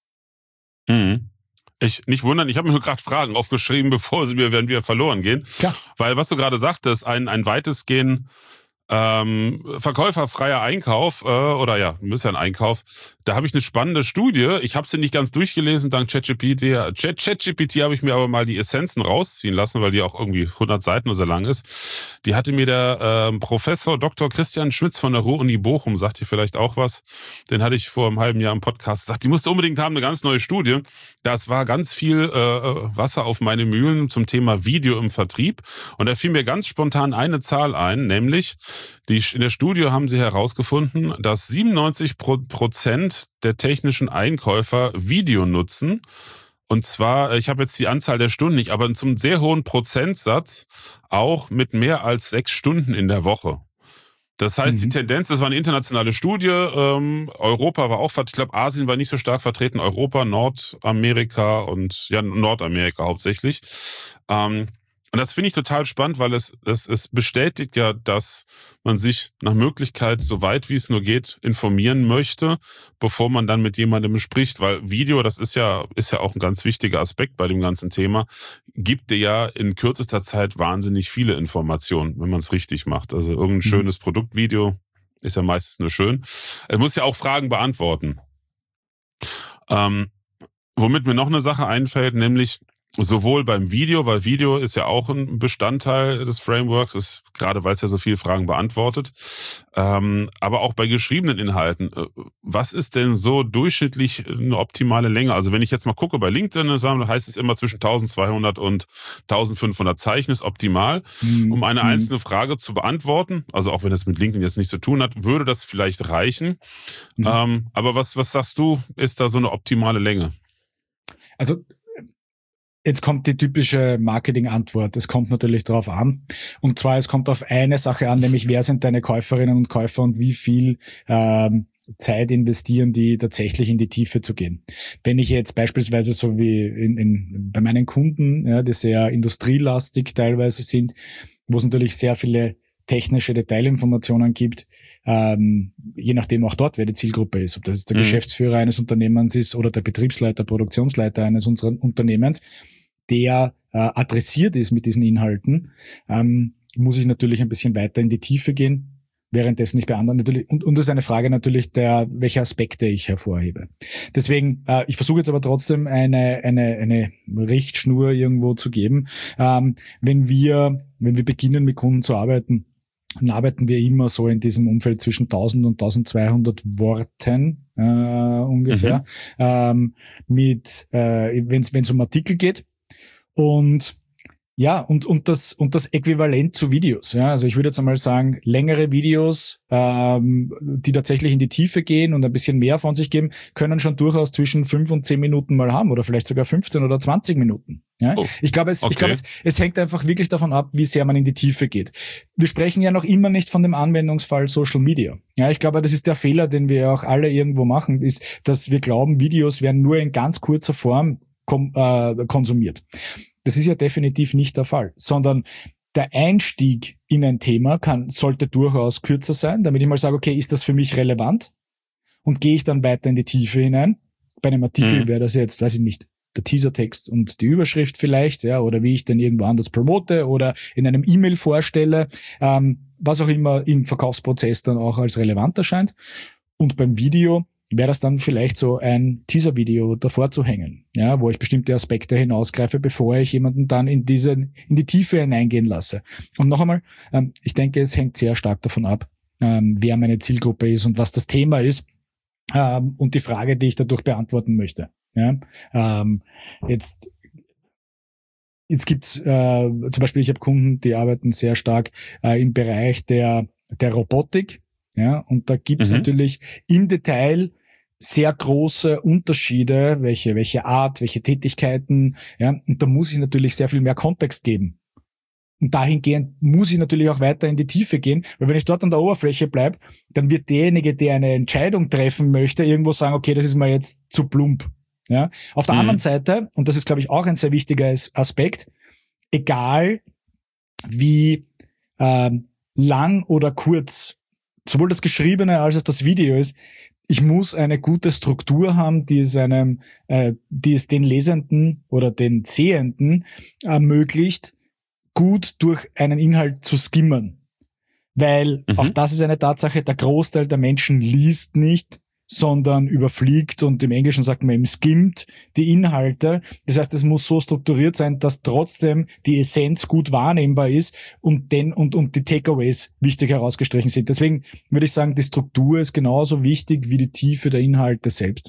Mhm. Ich nicht wundern, ich habe mir nur gerade Fragen aufgeschrieben, bevor sie mir werden wir verloren gehen. Klar. Weil was du gerade sagtest, ein, ein weitestgehend ähm, verkäuferfreier Einkauf, äh, oder ja, ist ja ein Einkauf, da habe ich eine spannende Studie, ich habe sie nicht ganz durchgelesen, dank ChatGPT, ChatGPT habe ich mir aber mal die Essenzen rausziehen lassen, weil die auch irgendwie hundert Seiten oder so lang ist. Die hatte mir der äh, Professor Doktor Christian Schmitz von der Ruhr-Uni Bochum, sagt ihr vielleicht auch was, den hatte ich vor einem halben Jahr im Podcast gesagt, die musste unbedingt haben, eine ganz neue Studie. Das war ganz viel äh, Wasser auf meine Mühlen zum Thema Video im Vertrieb und da fiel mir ganz spontan eine Zahl ein, nämlich die, in der Studie haben sie herausgefunden, dass siebenundneunzig Prozent der technischen Einkäufer Video nutzen. Und zwar, ich habe jetzt die Anzahl der Stunden nicht, aber zum sehr hohen Prozentsatz auch mit mehr als sechs Stunden in der Woche. Das heißt, mhm. die Tendenz, das war eine internationale Studie, ähm, Europa war auch vertreten, ich glaube, Asien war nicht so stark vertreten, Europa, Nordamerika und ja, Nordamerika hauptsächlich. Ähm, Und das finde ich total spannend, weil es, es, es bestätigt ja, dass man sich nach Möglichkeit, so weit wie es nur geht, informieren möchte, bevor man dann mit jemandem spricht. Weil Video, das ist ja, ist ja auch ein ganz wichtiger Aspekt bei dem ganzen Thema, gibt dir ja in kürzester Zeit wahnsinnig viele Informationen, wenn man es richtig macht. Also irgendein mhm. schönes Produktvideo ist ja meistens nur schön. Es muss ja auch Fragen beantworten. Ähm, womit mir noch eine Sache einfällt, nämlich sowohl beim Video, weil Video ist ja auch ein Bestandteil des Frameworks, ist gerade weil es ja so viele Fragen beantwortet, ähm, aber auch bei geschriebenen Inhalten. Was ist denn so durchschnittlich eine optimale Länge? Also wenn ich jetzt mal gucke bei LinkedIn, dann heißt es immer zwischen zwölfhundert und eintausendfünfhundert Zeichen ist optimal. Mhm. Um eine einzelne Frage zu beantworten, also auch wenn das mit LinkedIn jetzt nichts zu tun hat, würde das vielleicht reichen. Mhm. Ähm, aber was, was sagst du, ist da so eine optimale Länge? Also jetzt kommt die typische Marketing-Antwort. Es kommt natürlich drauf an. Und zwar, es kommt auf eine Sache an, nämlich wer sind deine Käuferinnen und Käufer und wie viel ähm, Zeit investieren die tatsächlich in die Tiefe zu gehen. Wenn ich jetzt beispielsweise so wie in, in, bei meinen Kunden, ja, die sehr industrielastig teilweise sind, wo es natürlich sehr viele technische Detailinformationen gibt, ähm, je nachdem auch dort, wer die Zielgruppe ist, ob das jetzt der mhm. Geschäftsführer eines Unternehmens ist oder der Betriebsleiter, Produktionsleiter eines unseres Unternehmens, der äh, adressiert ist mit diesen Inhalten, ähm, muss ich natürlich ein bisschen weiter in die Tiefe gehen, währenddessen ich bei anderen natürlich, und, und das ist eine Frage natürlich der, welche Aspekte ich hervorhebe. Deswegen, äh, ich versuche jetzt aber trotzdem eine, eine, eine Richtschnur irgendwo zu geben. Ähm, wenn wir, wenn wir beginnen mit Kunden zu arbeiten, dann arbeiten wir immer so in diesem Umfeld zwischen tausend und zwölfhundert Worten äh, ungefähr, mhm. ähm, mit, äh, wenn es um Artikel geht. Und Ja, und, und das, und das Äquivalent zu Videos. Ja, also ich würde jetzt einmal sagen, längere Videos, ähm, die tatsächlich in die Tiefe gehen und ein bisschen mehr von sich geben, können schon durchaus zwischen fünf und zehn Minuten mal haben oder vielleicht sogar fünfzehn oder zwanzig Minuten. Ja, Oh, ich glaube, es, okay. ich glaube, es, es hängt einfach wirklich davon ab, wie sehr man in die Tiefe geht. Wir sprechen ja noch immer nicht von dem Anwendungsfall Social Media. Ja, ich glaube, das ist der Fehler, den wir auch alle irgendwo machen, ist, dass wir glauben, Videos werden nur in ganz kurzer Form kom- äh, konsumiert. Das ist ja definitiv nicht der Fall, sondern der Einstieg in ein Thema kann, sollte durchaus kürzer sein, damit ich mal sage, okay, ist das für mich relevant? Und gehe ich dann weiter in die Tiefe hinein? Bei einem Artikel Mhm. wäre das jetzt, weiß ich nicht, der Teasertext und die Überschrift vielleicht, ja, oder wie ich den irgendwo anders promote oder in einem E-Mail vorstelle, ähm, was auch immer im Verkaufsprozess dann auch als relevant erscheint. Und beim Video wäre das dann vielleicht so ein Teaser-Video davor zu hängen, ja, wo ich bestimmte Aspekte hinausgreife, bevor ich jemanden dann in diese, in die Tiefe hineingehen lasse. Und noch einmal, ähm, ich denke, es hängt sehr stark davon ab, ähm, wer meine Zielgruppe ist und was das Thema ist, ähm, und die Frage, die ich dadurch beantworten möchte. Ja, ähm, jetzt Jetzt gibt's äh, zum Beispiel, ich habe Kunden, die arbeiten sehr stark äh, im Bereich der, der Robotik. Ja, und da gibt's Mhm. natürlich im Detail sehr große Unterschiede, welche, welche Art, welche Tätigkeiten. Ja, und da muss ich natürlich sehr viel mehr Kontext geben. Und dahingehend muss ich natürlich auch weiter in die Tiefe gehen, weil wenn ich dort an der Oberfläche bleibe, dann wird derjenige, der eine Entscheidung treffen möchte, irgendwo sagen, okay, das ist mir jetzt zu plump. Ja. Auf der Mhm. anderen Seite, und das ist, glaube ich, auch ein sehr wichtiger Aspekt, egal wie ähm, lang oder kurz sowohl das Geschriebene als auch das Video ist, ich muss eine gute Struktur haben, die es einem, äh, die es den Lesenden oder den Sehenden ermöglicht, gut durch einen Inhalt zu skimmern. Weil Mhm. auch das ist eine Tatsache, der Großteil der Menschen liest nicht, sondern überfliegt und im Englischen sagt man eben skimmt die Inhalte. Das heißt, es muss so strukturiert sein, dass trotzdem die Essenz gut wahrnehmbar ist und den, und, und die Takeaways wichtig herausgestrichen sind. Deswegen würde ich sagen, die Struktur ist genauso wichtig wie die Tiefe der Inhalte selbst.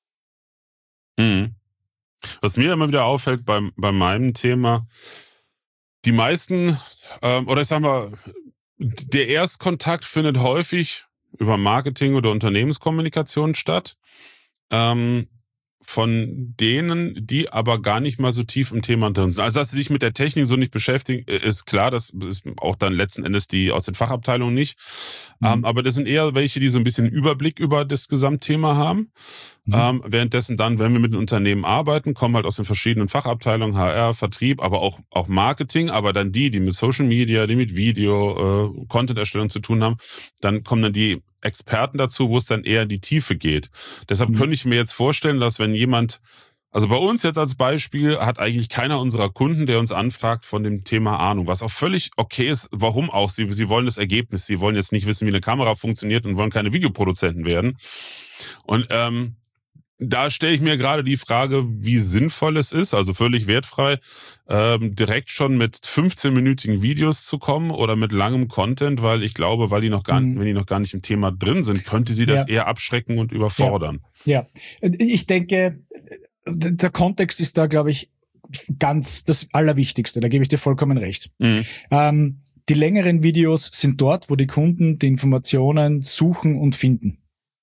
Mhm. Was mir immer wieder auffällt bei, bei meinem Thema, die meisten, ähm, oder ich sag mal, der Erstkontakt findet häufig über Marketing oder Unternehmenskommunikation statt. Ähm, von denen, die aber gar nicht mal so tief im Thema drin sind. Also, dass sie sich mit der Technik so nicht beschäftigen, ist klar, das ist auch dann letzten Endes die aus den Fachabteilungen nicht. Mhm. Ähm, aber das sind eher welche, die so ein bisschen Überblick über das Gesamtthema haben. Mhm. Ähm, währenddessen dann, wenn wir mit den Unternehmen arbeiten, kommen halt aus den verschiedenen Fachabteilungen, H R, Vertrieb, aber auch, auch Marketing, aber dann die, die mit Social Media, die mit Video, äh, Content-Erstellung zu tun haben, dann kommen dann die Experten dazu, wo es dann eher in die Tiefe geht. Deshalb Mhm. könnte ich mir jetzt vorstellen, dass wenn jemand, also bei uns jetzt als Beispiel, hat eigentlich keiner unserer Kunden, der uns anfragt von dem Thema Ahnung, was auch völlig okay ist. Warum auch? Sie, sie wollen das Ergebnis. Sie wollen jetzt nicht wissen, wie eine Kamera funktioniert und wollen keine Videoproduzenten werden. Und ähm, da stelle ich mir gerade die Frage, wie sinnvoll es ist, also völlig wertfrei, ähm, direkt schon mit fünfzehnminütigen Videos zu kommen oder mit langem Content, weil ich glaube, weil die noch gar, Mhm. wenn die noch gar nicht im Thema drin sind, könnte sie das Ja. eher abschrecken und überfordern. Ja, ich denke, der Kontext ist da, glaube ich, ganz das Allerwichtigste. Da gebe ich dir vollkommen recht. Mhm. Ähm, die längeren Videos sind dort, wo die Kunden die Informationen suchen und finden.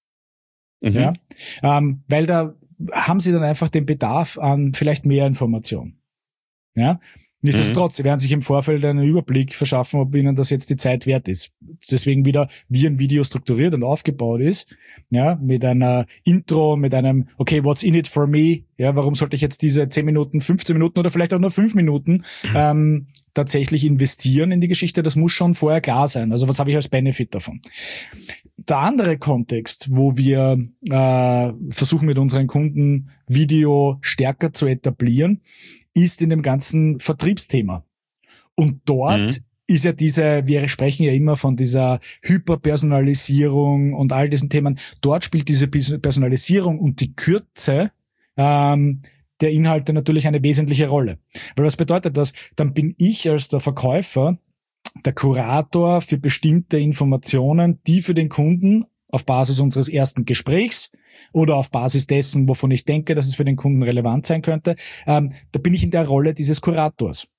Mhm. Ja, ähm, weil da haben sie dann einfach den Bedarf an vielleicht mehr Information. Ja, nichtsdestotrotz, sie werden sich im Vorfeld einen Überblick verschaffen, ob ihnen das jetzt die Zeit wert ist. Deswegen wieder, wie ein Video strukturiert und aufgebaut ist, ja, mit einer Intro, mit einem, okay, what's in it for me? Ja, warum sollte ich jetzt diese zehn Minuten, fünfzehn Minuten oder vielleicht auch nur fünf Minuten ähm, tatsächlich investieren in die Geschichte? Das muss schon vorher klar sein. Also was habe ich als Benefit davon? Der andere Kontext, wo wir äh, versuchen mit unseren Kunden Video stärker zu etablieren, ist in dem ganzen Vertriebsthema. Und dort Mhm. ist ja diese, wir sprechen ja immer von dieser Hyperpersonalisierung und all diesen Themen. Dort spielt diese Personalisierung und die Kürze ähm, der Inhalte natürlich eine wesentliche Rolle. Weil was bedeutet das? Dann bin ich als der Verkäufer der Kurator für bestimmte Informationen, die für den Kunden auf Basis unseres ersten Gesprächs oder auf Basis dessen, wovon ich denke, dass es für den Kunden relevant sein könnte, ähm, da bin ich in der Rolle dieses Kurators.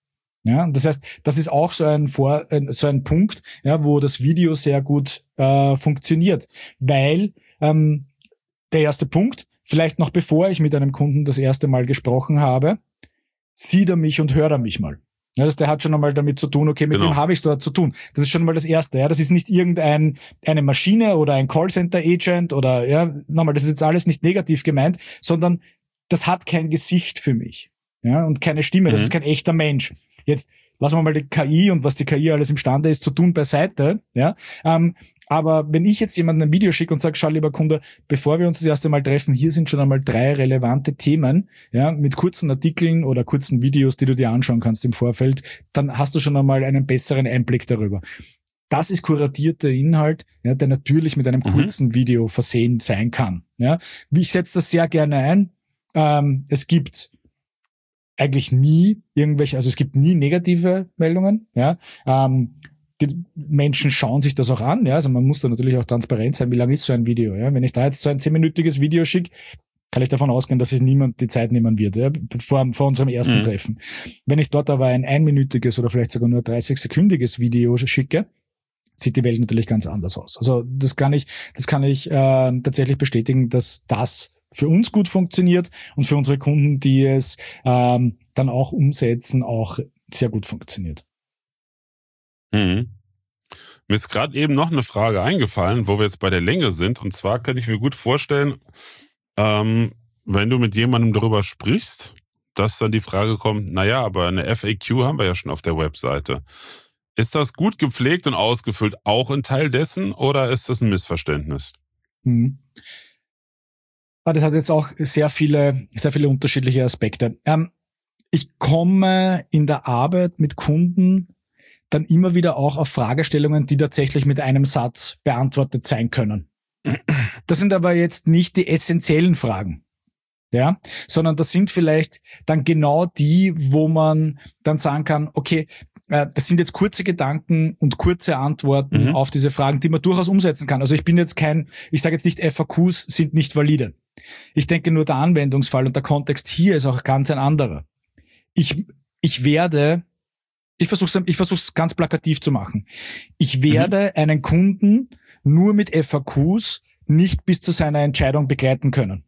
Ja, das heißt, das ist auch so ein Vor, so ein Punkt, ja, wo das Video sehr gut äh, funktioniert, weil ähm, der erste Punkt, vielleicht noch bevor ich mit einem Kunden das erste Mal gesprochen habe, sieht er mich und hört er mich mal. Ja, das, der hat schon einmal damit zu tun, okay, mit Genau. wem habe ich es dort zu tun? Das ist schon mal das Erste. Ja, das ist nicht irgendein eine Maschine oder ein Callcenter-Agent oder ja, nochmal, das ist jetzt alles nicht negativ gemeint, sondern das hat kein Gesicht für mich, ja, und keine Stimme. Das Mhm. ist kein echter Mensch. Jetzt lassen wir mal die K I und was die K I alles imstande ist zu tun beiseite, ja. Ähm, aber wenn ich jetzt jemandem ein Video schicke und sage, schau, lieber Kunde, bevor wir uns das erste Mal treffen, hier sind schon einmal drei relevante Themen, ja, mit kurzen Artikeln oder kurzen Videos, die du dir anschauen kannst im Vorfeld, dann hast du schon einmal einen besseren Einblick darüber. Das ist kuratierter Inhalt, ja, der natürlich mit einem Mhm. kurzen Video versehen sein kann. Ja. Ich setze das sehr gerne ein. Ähm, es gibt eigentlich nie irgendwelche, also es gibt nie negative Meldungen, ja. Ähm, die Menschen schauen sich das auch an, ja. Also man muss da natürlich auch transparent sein, wie lang ist so ein Video, ja. Wenn ich da jetzt so ein zehnminütiges Video schicke, kann ich davon ausgehen, dass sich niemand die Zeit nehmen wird, ja, vor, vor unserem ersten Mhm. Treffen. Wenn ich dort aber ein einminütiges oder vielleicht sogar nur dreißig-sekündiges Video schicke, sieht die Welt natürlich ganz anders aus. Also das kann ich, das kann ich äh, tatsächlich bestätigen, dass das für uns gut funktioniert und für unsere Kunden, die es ähm, dann auch umsetzen, auch sehr gut funktioniert. Mhm. Mir ist gerade eben noch eine Frage eingefallen, wo wir jetzt bei der Länge sind. Und zwar kann ich mir gut vorstellen, ähm, wenn du mit jemandem darüber sprichst, dass dann die Frage kommt, naja, aber eine F A Q haben wir ja schon auf der Webseite. Ist das gut gepflegt und ausgefüllt auch ein Teil dessen oder ist das ein Missverständnis? Mhm. Das hat jetzt auch sehr viele, sehr viele unterschiedliche Aspekte. Ähm, ich komme in der Arbeit mit Kunden dann immer wieder auch auf Fragestellungen, die tatsächlich mit einem Satz beantwortet sein können. Das sind aber jetzt nicht die essentiellen Fragen, ja, sondern das sind vielleicht dann genau die, wo man dann sagen kann, okay, äh, das sind jetzt kurze Gedanken und kurze Antworten Mhm. auf diese Fragen, die man durchaus umsetzen kann. Also ich bin jetzt kein, ich sage jetzt nicht, F A Qs sind nicht valide. Ich denke nur, der Anwendungsfall und der Kontext hier ist auch ganz ein anderer. Ich, ich werde, ich versuche es ich versuch's ganz plakativ zu machen. Ich werde mhm. einen Kunden nur mit F A Qs nicht bis zu seiner Entscheidung begleiten können.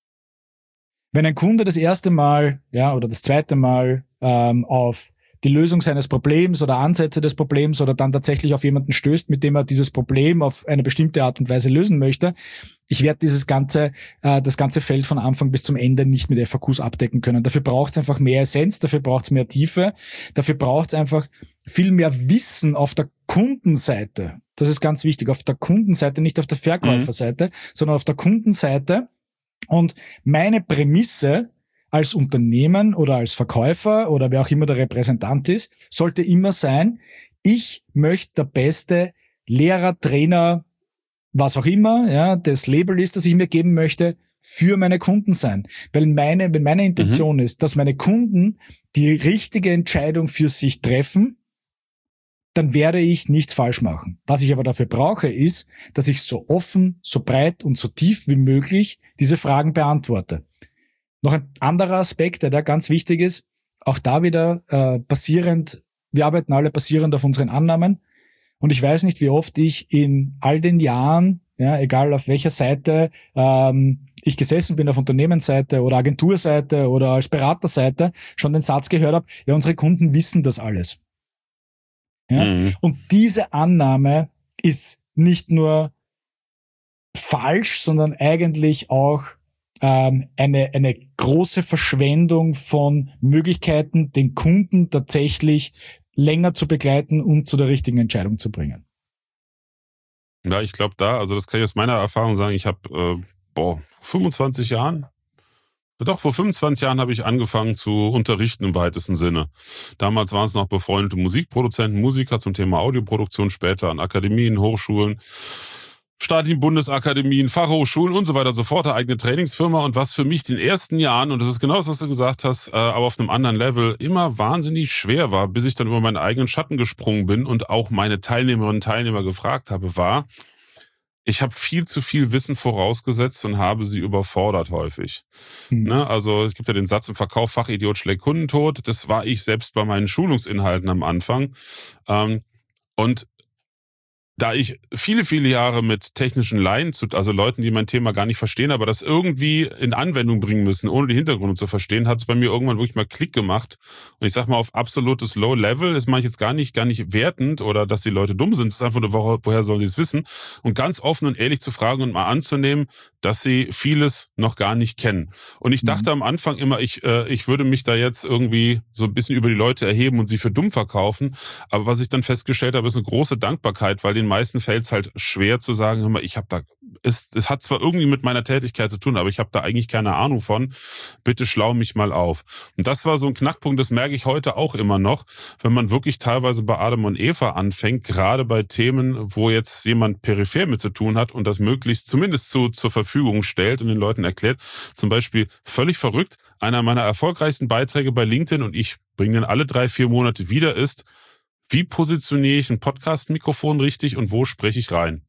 Wenn ein Kunde das erste Mal, ja, oder das zweite Mal ähm, auf die Lösung seines Problems oder Ansätze des Problems oder dann tatsächlich auf jemanden stößt, mit dem er dieses Problem auf eine bestimmte Art und Weise lösen möchte, ich werde dieses ganze, äh, das ganze Feld von Anfang bis zum Ende nicht mit F A Qs abdecken können. Dafür braucht es einfach mehr Essenz, dafür braucht es mehr Tiefe, dafür braucht es einfach viel mehr Wissen auf der Kundenseite. Das ist ganz wichtig, auf der Kundenseite, nicht auf der Verkäuferseite, mhm. sondern auf der Kundenseite. Und meine Prämisse als Unternehmen oder als Verkäufer oder wer auch immer der Repräsentant ist, sollte immer sein, ich möchte der beste Lehrer, Trainer, was auch immer, ja, das Label ist, das ich mir geben möchte, für meine Kunden sein. Weil meine, wenn meine Intention mhm. ist, dass meine Kunden die richtige Entscheidung für sich treffen, dann werde ich nichts falsch machen. Was ich aber dafür brauche, ist, dass ich so offen, so breit und so tief wie möglich diese Fragen beantworte. Noch ein anderer Aspekt, der da ganz wichtig ist, auch da wieder äh, basierend, wir arbeiten alle basierend auf unseren Annahmen. Und ich weiß nicht, wie oft ich in all den Jahren, ja, egal auf welcher Seite ähm, ich gesessen bin, auf Unternehmensseite oder Agenturseite oder als Beraterseite, schon den Satz gehört habe, ja, unsere Kunden wissen das alles. Ja? Mhm. Und diese Annahme ist nicht nur falsch, sondern eigentlich auch ähm, eine, eine große Verschwendung von Möglichkeiten, den Kunden tatsächlich länger zu begleiten und zu der richtigen Entscheidung zu bringen. Ja, ich glaube da, also das kann ich aus meiner Erfahrung sagen, ich habe, äh, boah, fünfundzwanzig Jahren, doch vor fünfundzwanzig Jahren habe ich angefangen zu unterrichten im weitesten Sinne. Damals waren es noch befreundete Musikproduzenten, Musiker zum Thema Audioproduktion, später an Akademien, Hochschulen, staatlichen Bundesakademien, Fachhochschulen und so weiter, sofort eine eigene Trainingsfirma. Und was für mich in den ersten Jahren, und das ist genau das, was du gesagt hast, äh, aber auf einem anderen Level, immer wahnsinnig schwer war, bis ich dann über meinen eigenen Schatten gesprungen bin und auch meine Teilnehmerinnen und Teilnehmer gefragt habe, war, ich habe viel zu viel Wissen vorausgesetzt und habe sie überfordert häufig. Hm. Ne? Also es gibt ja den Satz im Verkauf, Fachidiot schlägt Kundentod. Das war ich selbst bei meinen Schulungsinhalten am Anfang. Ähm, und da ich viele, viele Jahre mit technischen Laien, zu, also Leuten, die mein Thema gar nicht verstehen, aber das irgendwie in Anwendung bringen müssen, ohne die Hintergründe zu verstehen, hat es bei mir irgendwann wirklich mal Klick gemacht. Und ich sag mal, auf absolutes Low-Level, das mache ich jetzt gar nicht, gar nicht wertend oder dass die Leute dumm sind. Das ist einfach nur, woher, woher sollen sie es wissen? Und ganz offen und ehrlich zu fragen und mal anzunehmen, dass sie vieles noch gar nicht kennen. Und ich dachte mhm. am Anfang immer, ich, äh, ich würde mich da jetzt irgendwie so ein bisschen über die Leute erheben und sie für dumm verkaufen. Aber was ich dann festgestellt habe, ist eine große Dankbarkeit, weil den meisten fällt es halt schwer zu sagen, hör mal, ich habe da, es, es hat zwar irgendwie mit meiner Tätigkeit zu tun, aber ich habe da eigentlich keine Ahnung von. Bitte schlau mich mal auf. Und das war so ein Knackpunkt, das merke ich heute auch immer noch, wenn man wirklich teilweise bei Adam und Eva anfängt, gerade bei Themen, wo jetzt jemand peripher mit zu tun hat und das möglichst zumindest zu, zur Verfügung stellt und den Leuten erklärt. Zum Beispiel völlig verrückt, einer meiner erfolgreichsten Beiträge bei LinkedIn, und ich bringe den alle drei, vier Monate wieder, ist: Wie positioniere ich ein Podcast-Mikrofon richtig und wo spreche ich rein?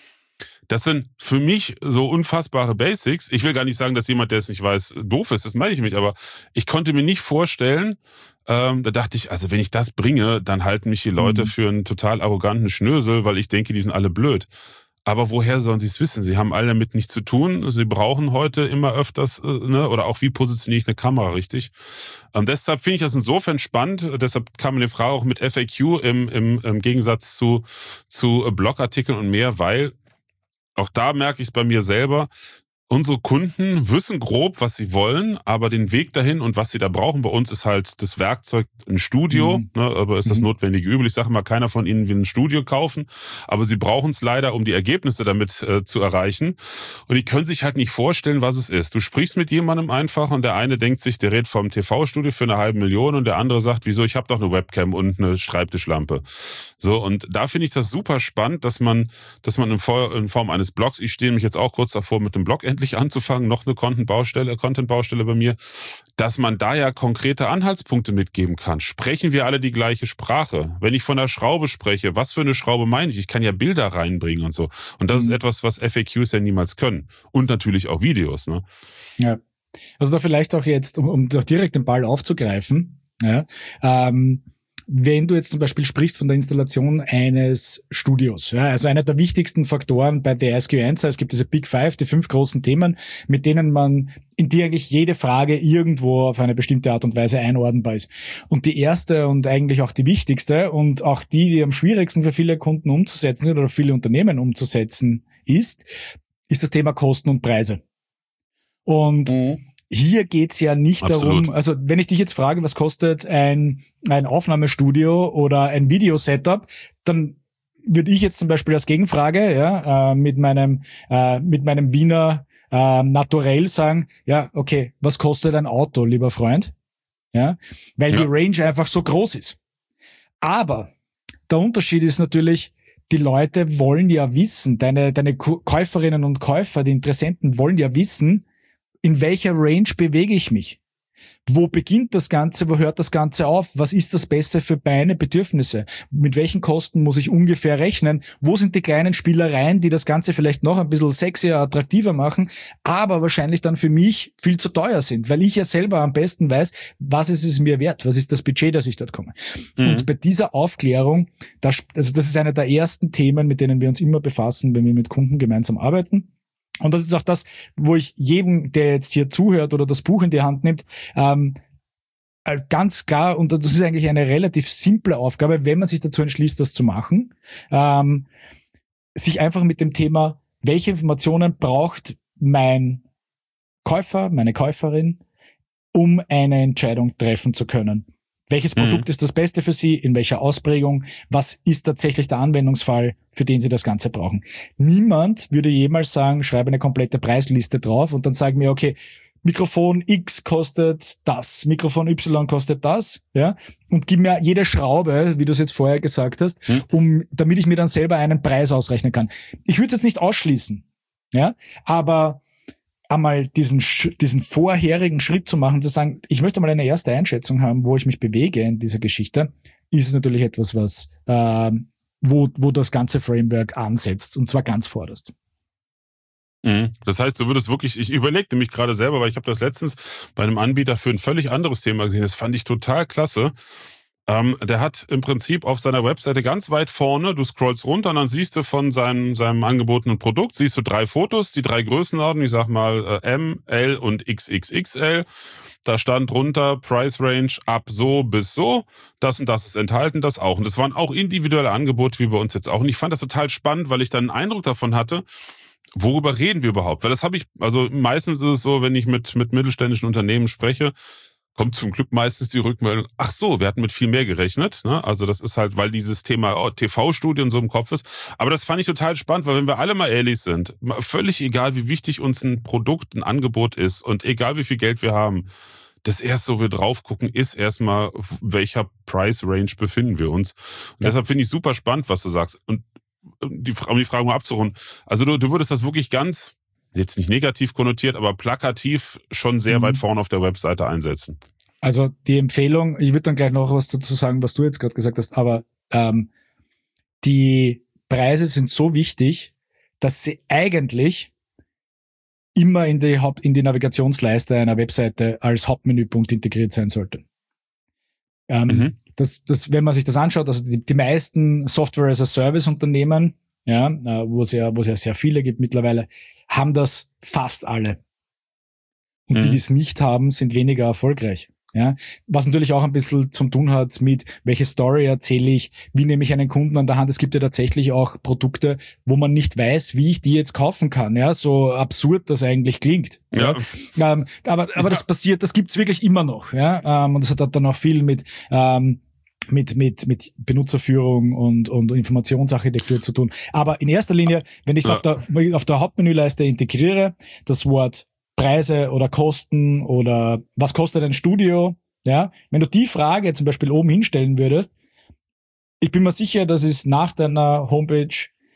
Das sind für mich so unfassbare Basics. Ich will gar nicht sagen, dass jemand, der es nicht weiß, doof ist. Das meine ich nicht. Aber ich konnte mir nicht vorstellen, ähm, da dachte ich, also wenn ich das bringe, dann halten mich die Leute mhm. für einen total arroganten Schnösel, weil ich denke, die sind alle blöd. Aber woher sollen sie es wissen? Sie haben alle damit nichts zu tun. Sie brauchen heute immer öfters, äh, ne, oder auch, wie positioniere ich eine Kamera richtig? Und deshalb finde ich das insofern spannend. Deshalb kam mir die Frage auch mit F A Q im, im, im Gegensatz zu, zu Blogartikeln und mehr, weil auch da merke ich es bei mir selber. Unsere Kunden wissen grob, was sie wollen, aber den Weg dahin und was sie da brauchen, bei uns ist halt das Werkzeug ein Studio, mhm. ne, aber ist das mhm. notwendige Übel. Ich sage mal, keiner von ihnen will ein Studio kaufen, aber sie brauchen es leider, um die Ergebnisse damit äh, zu erreichen. Und die können sich halt nicht vorstellen, was es ist. Du sprichst mit jemandem einfach und der eine denkt sich, der redet vom T V-Studio für eine halbe Million und der andere sagt, wieso, ich habe doch eine Webcam und eine Schreibtischlampe. So, und da finde ich das super spannend, dass man, dass man in Form eines Blogs, ich stehe mich jetzt auch kurz davor, mit dem Blog endlich anzufangen, noch eine Content-Baustelle, Content-Baustelle bei mir, dass man da ja konkrete Anhaltspunkte mitgeben kann. Sprechen wir alle die gleiche Sprache? Wenn ich von der Schraube spreche, was für eine Schraube meine ich? Ich kann ja Bilder reinbringen und so. Und das mhm. ist etwas, was F A Qs ja niemals können. Und natürlich auch Videos. Ne? Ja, also da vielleicht auch jetzt, um, um direkt den Ball aufzugreifen, ja, ähm, wenn du jetzt zum Beispiel sprichst von der Installation eines Studios, ja, also einer der wichtigsten Faktoren bei der SQAnswer, es gibt diese Big Five, die fünf großen Themen, mit denen man, in die eigentlich jede Frage irgendwo auf eine bestimmte Art und Weise einordnbar ist. Und die erste und eigentlich auch die wichtigste und auch die, die am schwierigsten für viele Kunden umzusetzen sind oder viele Unternehmen umzusetzen ist, ist das Thema Kosten und Preise. Und mhm. hier geht's ja nicht Absolut. darum, also wenn ich dich jetzt frage, was kostet ein, ein Aufnahmestudio oder ein Video-Setup, dann würde ich jetzt zum Beispiel als Gegenfrage ja, äh, mit meinem äh, mit meinem Wiener äh, Naturell sagen, ja, okay, was kostet ein Auto, lieber Freund? Ja, weil ja. die Range einfach so groß ist. Aber der Unterschied ist natürlich, die Leute wollen ja wissen, deine, deine Käuferinnen und Käufer, die Interessenten wollen ja wissen, in welcher Range bewege ich mich? Wo beginnt das Ganze? Wo hört das Ganze auf? Was ist das Beste für meine Bedürfnisse? Mit welchen Kosten muss ich ungefähr rechnen? Wo sind die kleinen Spielereien, die das Ganze vielleicht noch ein bisschen sexier, attraktiver machen, aber wahrscheinlich dann für mich viel zu teuer sind, weil ich ja selber am besten weiß, was ist es mir wert? Was ist das Budget, das ich dort komme? Mhm. Und bei dieser Aufklärung, das, also das ist einer der ersten Themen, mit denen wir uns immer befassen, wenn wir mit Kunden gemeinsam arbeiten. Und das ist auch das, wo ich jedem, der jetzt hier zuhört oder das Buch in die Hand nimmt, ähm, ganz klar, und das ist eigentlich eine relativ simple Aufgabe, wenn man sich dazu entschließt, das zu machen, ähm, sich einfach mit dem Thema, welche Informationen braucht mein Käufer, meine Käuferin, um eine Entscheidung treffen zu können. Welches Produkt mhm. ist das Beste für Sie? In welcher Ausprägung? Was ist tatsächlich der Anwendungsfall, für den Sie das Ganze brauchen? Niemand würde jemals sagen, schreibe eine komplette Preisliste drauf und dann sagen wir, okay, Mikrofon X kostet das, Mikrofon Y kostet das, ja, und gib mir jede Schraube, wie du es jetzt vorher gesagt hast, mhm. um, damit ich mir dann selber einen Preis ausrechnen kann. Ich würde es jetzt nicht ausschließen, ja, aber einmal diesen, diesen vorherigen Schritt zu machen, zu sagen, ich möchte mal eine erste Einschätzung haben, wo ich mich bewege in dieser Geschichte, ist es natürlich etwas, was, äh, wo, wo das ganze Framework ansetzt, und zwar ganz vorderst. Das heißt, du würdest wirklich, ich überlegte mich gerade selber, weil ich habe das letztens bei einem Anbieter für ein völlig anderes Thema gesehen, das fand ich total klasse. Ähm, der hat im Prinzip auf seiner Webseite ganz weit vorne, du scrollst runter und dann siehst du von seinem, seinem angebotenen Produkt, siehst du drei Fotos, die drei Größenordnung, ich sag mal äh, M, L und X X X L. Da stand drunter Price Range ab so bis so, das und das ist enthalten, das auch. Und das waren auch individuelle Angebote wie bei uns jetzt auch. Und ich fand das total spannend, weil ich dann einen Eindruck davon hatte, worüber reden wir überhaupt? Weil das habe ich, also meistens ist es so, wenn ich mit mit mittelständischen Unternehmen spreche, kommt zum Glück meistens die Rückmeldung, ach so, wir hatten mit viel mehr gerechnet. Ne? Also das ist halt, weil dieses Thema T V-Studien so im Kopf ist. Aber das fand ich total spannend, weil wenn wir alle mal ehrlich sind, völlig egal, wie wichtig uns ein Produkt, ein Angebot ist und egal, wie viel Geld wir haben, das erste, wo wir drauf gucken, ist erstmal, welcher Price Range befinden wir uns. Und ja. Deshalb finde ich super spannend, was du sagst. Und die, um die Frage mal abzurunden, also du, du würdest das wirklich ganz, jetzt nicht negativ konnotiert, aber plakativ schon sehr mhm. weit vorne auf der Webseite einsetzen. Also die Empfehlung, ich würde dann gleich noch was dazu sagen, was du jetzt gerade gesagt hast, aber ähm, die Preise sind so wichtig, dass sie eigentlich immer in die, Haupt, in die Navigationsleiste einer Webseite als Hauptmenüpunkt integriert sein sollten. Ähm, mhm. das, das, wenn man sich das anschaut, also die, die meisten Software-as-a-Service-Unternehmen, ja, wo es ja, wo es ja sehr viele gibt mittlerweile, haben das fast alle. Und mhm. die, die es nicht haben, sind weniger erfolgreich. Ja, was natürlich auch ein bisschen zum tun hat mit, welche Story erzähle ich, wie nehme ich einen Kunden an der Hand. Es gibt ja tatsächlich auch Produkte, wo man nicht weiß, wie ich die jetzt kaufen kann. Ja, so absurd das eigentlich klingt. Ja. Ja. Ähm, aber aber ja. das passiert, das gibt's wirklich immer noch. Ja, ähm, und das hat dann auch viel mit ähm, mit mit mit Benutzerführung und und Informationsarchitektur zu tun. Aber in erster Linie, wenn ich es ja. auf der auf der Hauptmenüleiste integriere, das Wort Preise oder Kosten oder was kostet ein Studio, ja, wenn du die Frage zum Beispiel oben hinstellen würdest, ich bin mir sicher, das ist nach deiner Homepage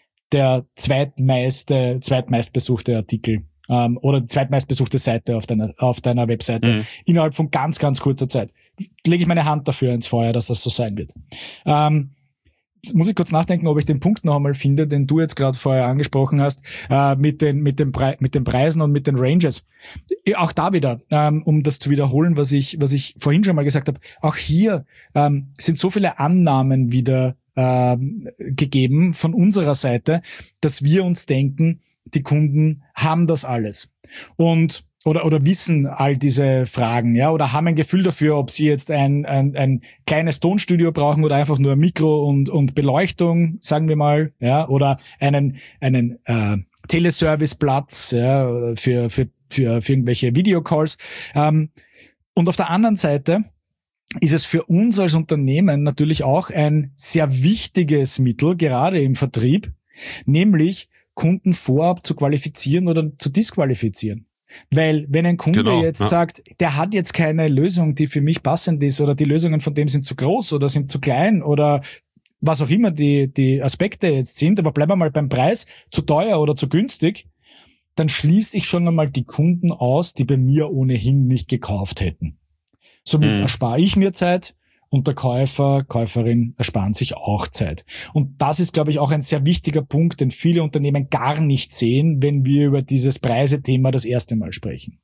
der zweitmeiste, zweitmeistbesuchte Artikel ähm, oder die zweitmeistbesuchte Seite auf deiner, auf deiner Webseite mhm. innerhalb von ganz, ganz kurzer Zeit. Lege ich meine Hand dafür ins Feuer, dass das so sein wird. Ähm, Jetzt muss ich kurz nachdenken, ob ich den Punkt noch einmal finde, den du jetzt gerade vorher angesprochen hast, äh, mit den mit den Pre- mit den Preisen und mit den Ranges. Auch da wieder, ähm, um das zu wiederholen, was ich was ich vorhin schon mal gesagt habe. Auch hier ähm, sind so viele Annahmen wieder ähm, gegeben von unserer Seite, dass wir uns denken, die Kunden haben das alles und oder oder wissen all diese Fragen, ja, oder haben ein Gefühl dafür, ob sie jetzt ein ein, ein kleines Tonstudio brauchen oder einfach nur Mikro und und Beleuchtung, sagen wir mal, ja, oder einen einen äh, Teleserviceplatz, ja, für für für für irgendwelche Videocalls. Ähm, und auf der anderen Seite ist es für uns als Unternehmen natürlich auch ein sehr wichtiges Mittel, gerade im Vertrieb, nämlich Kunden vorab zu qualifizieren oder zu disqualifizieren. Weil wenn ein Kunde genau, jetzt ja. sagt, der hat jetzt keine Lösung, die für mich passend ist oder die Lösungen von dem sind zu groß oder sind zu klein oder was auch immer die, die Aspekte jetzt sind, aber bleiben wir mal beim Preis, zu teuer oder zu günstig, dann schließe ich schon einmal die Kunden aus, die bei mir ohnehin nicht gekauft hätten. Somit mhm. erspare ich mir Zeit und der Käufer, Käuferin ersparen sich auch Zeit. Und das ist, glaube ich, auch ein sehr wichtiger Punkt, den viele Unternehmen gar nicht sehen, wenn wir über dieses Preisethema das erste Mal sprechen.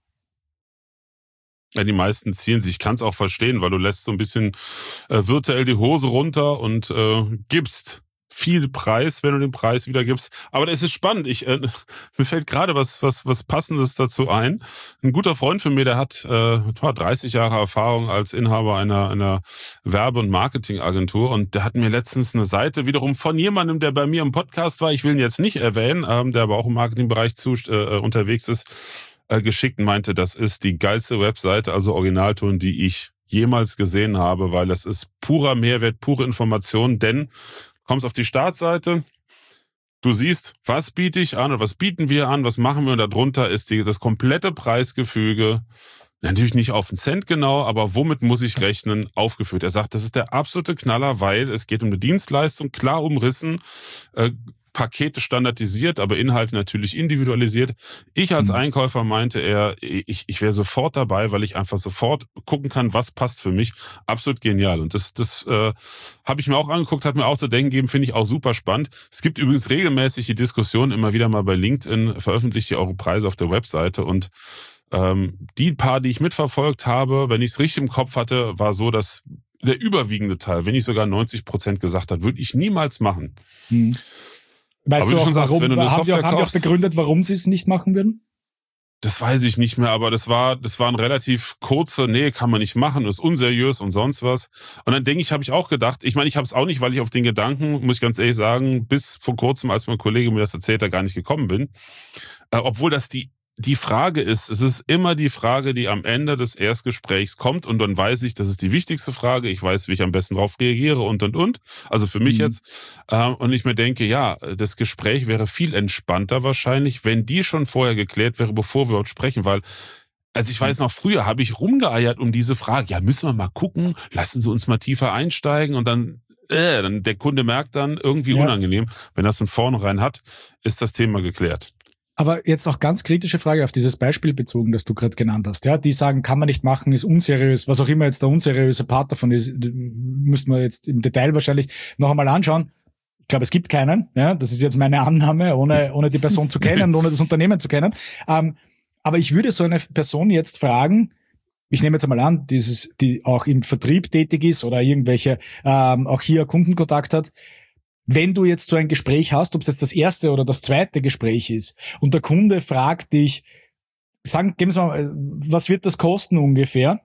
Ja, die meisten ziehen sich, ich kann es auch verstehen, weil du lässt so ein bisschen äh, virtuell die Hose runter und äh, gibst viel Preis, wenn du den Preis wieder gibst. Aber das ist spannend. Ich, äh, mir fällt gerade was, was, was Passendes dazu ein. Ein guter Freund von mir, der hat äh, dreißig Jahre Erfahrung als Inhaber einer, einer Werbe- und Marketingagentur und der hat mir letztens eine Seite wiederum von jemandem, der bei mir im Podcast war, ich will ihn jetzt nicht erwähnen, ähm, der aber auch im Marketingbereich zu, äh, unterwegs ist, äh, geschickt und meinte, das ist die geilste Webseite, also Originalton, die ich jemals gesehen habe, weil das ist purer Mehrwert, pure Information, denn kommst auf die Startseite, du siehst, was biete ich an oder was bieten wir an, was machen wir und darunter ist die, das komplette Preisgefüge, natürlich nicht auf den Cent genau, aber womit muss ich rechnen, aufgeführt. Er sagt, das ist der absolute Knaller, weil es geht um eine Dienstleistung, klar umrissen, äh, Pakete standardisiert, aber Inhalte natürlich individualisiert. Ich als mhm. Einkäufer meinte er, ich, ich wäre sofort dabei, weil ich einfach sofort gucken kann, was passt für mich. Absolut genial. Und das, das äh, habe ich mir auch angeguckt, hat mir auch zu denken gegeben, finde ich auch super spannend. Es gibt übrigens regelmäßig die Diskussion, immer wieder mal bei LinkedIn, veröffentlicht ihr eure Preise auf der Webseite und ähm, die paar, die ich mitverfolgt habe, wenn ich es richtig im Kopf hatte, war so, dass der überwiegende Teil, wenn nicht sogar neunzig Prozent gesagt hat, würde ich niemals machen. Hm. Weißt aber du, du auch, schon sagst, warum, wenn du eine haben, Software die auch, haben die auch begründet, warum sie es nicht machen würden? Das weiß ich nicht mehr, aber das war, das war ein relativ kurze, nee, kann man nicht machen, ist unseriös und sonst was. Und dann denke ich, habe ich auch gedacht, ich meine, ich habe es auch nicht, weil ich auf den Gedanken, muss ich ganz ehrlich sagen, bis vor kurzem, als mein Kollege mir das erzählt hat, gar nicht gekommen bin. Äh, obwohl das die Die Frage ist, es ist immer die Frage, die am Ende des Erstgesprächs kommt und dann weiß ich, das ist die wichtigste Frage, ich weiß, wie ich am besten darauf reagiere und, und, und. Also für mich mhm. jetzt. Und ich mir denke, ja, das Gespräch wäre viel entspannter wahrscheinlich, wenn die schon vorher geklärt wäre, bevor wir überhaupt sprechen, weil also ich weiß noch, früher habe ich rumgeeiert um diese Frage, ja, müssen wir mal gucken, lassen Sie uns mal tiefer einsteigen und dann äh, dann der Kunde merkt dann irgendwie ja. unangenehm. Wenn das von vornherein hat, ist das Thema geklärt. Aber jetzt auch ganz kritische Frage auf dieses Beispiel bezogen, das du gerade genannt hast. Ja, die sagen, kann man nicht machen, ist unseriös, was auch immer jetzt der unseriöse Part davon ist, müssten wir jetzt im Detail wahrscheinlich noch einmal anschauen. Ich glaube, es gibt keinen. Ja, das ist jetzt meine Annahme, ohne ohne die Person zu kennen, ohne das Unternehmen zu kennen. Ähm, aber ich würde so eine Person jetzt fragen, ich nehme jetzt einmal an, dieses, die auch im Vertrieb tätig ist oder irgendwelche ähm, auch hier Kundenkontakt hat. Wenn du jetzt so ein Gespräch hast, ob es jetzt das erste oder das zweite Gespräch ist und der Kunde fragt dich, sagen, geben Sie mal, was wird das kosten ungefähr?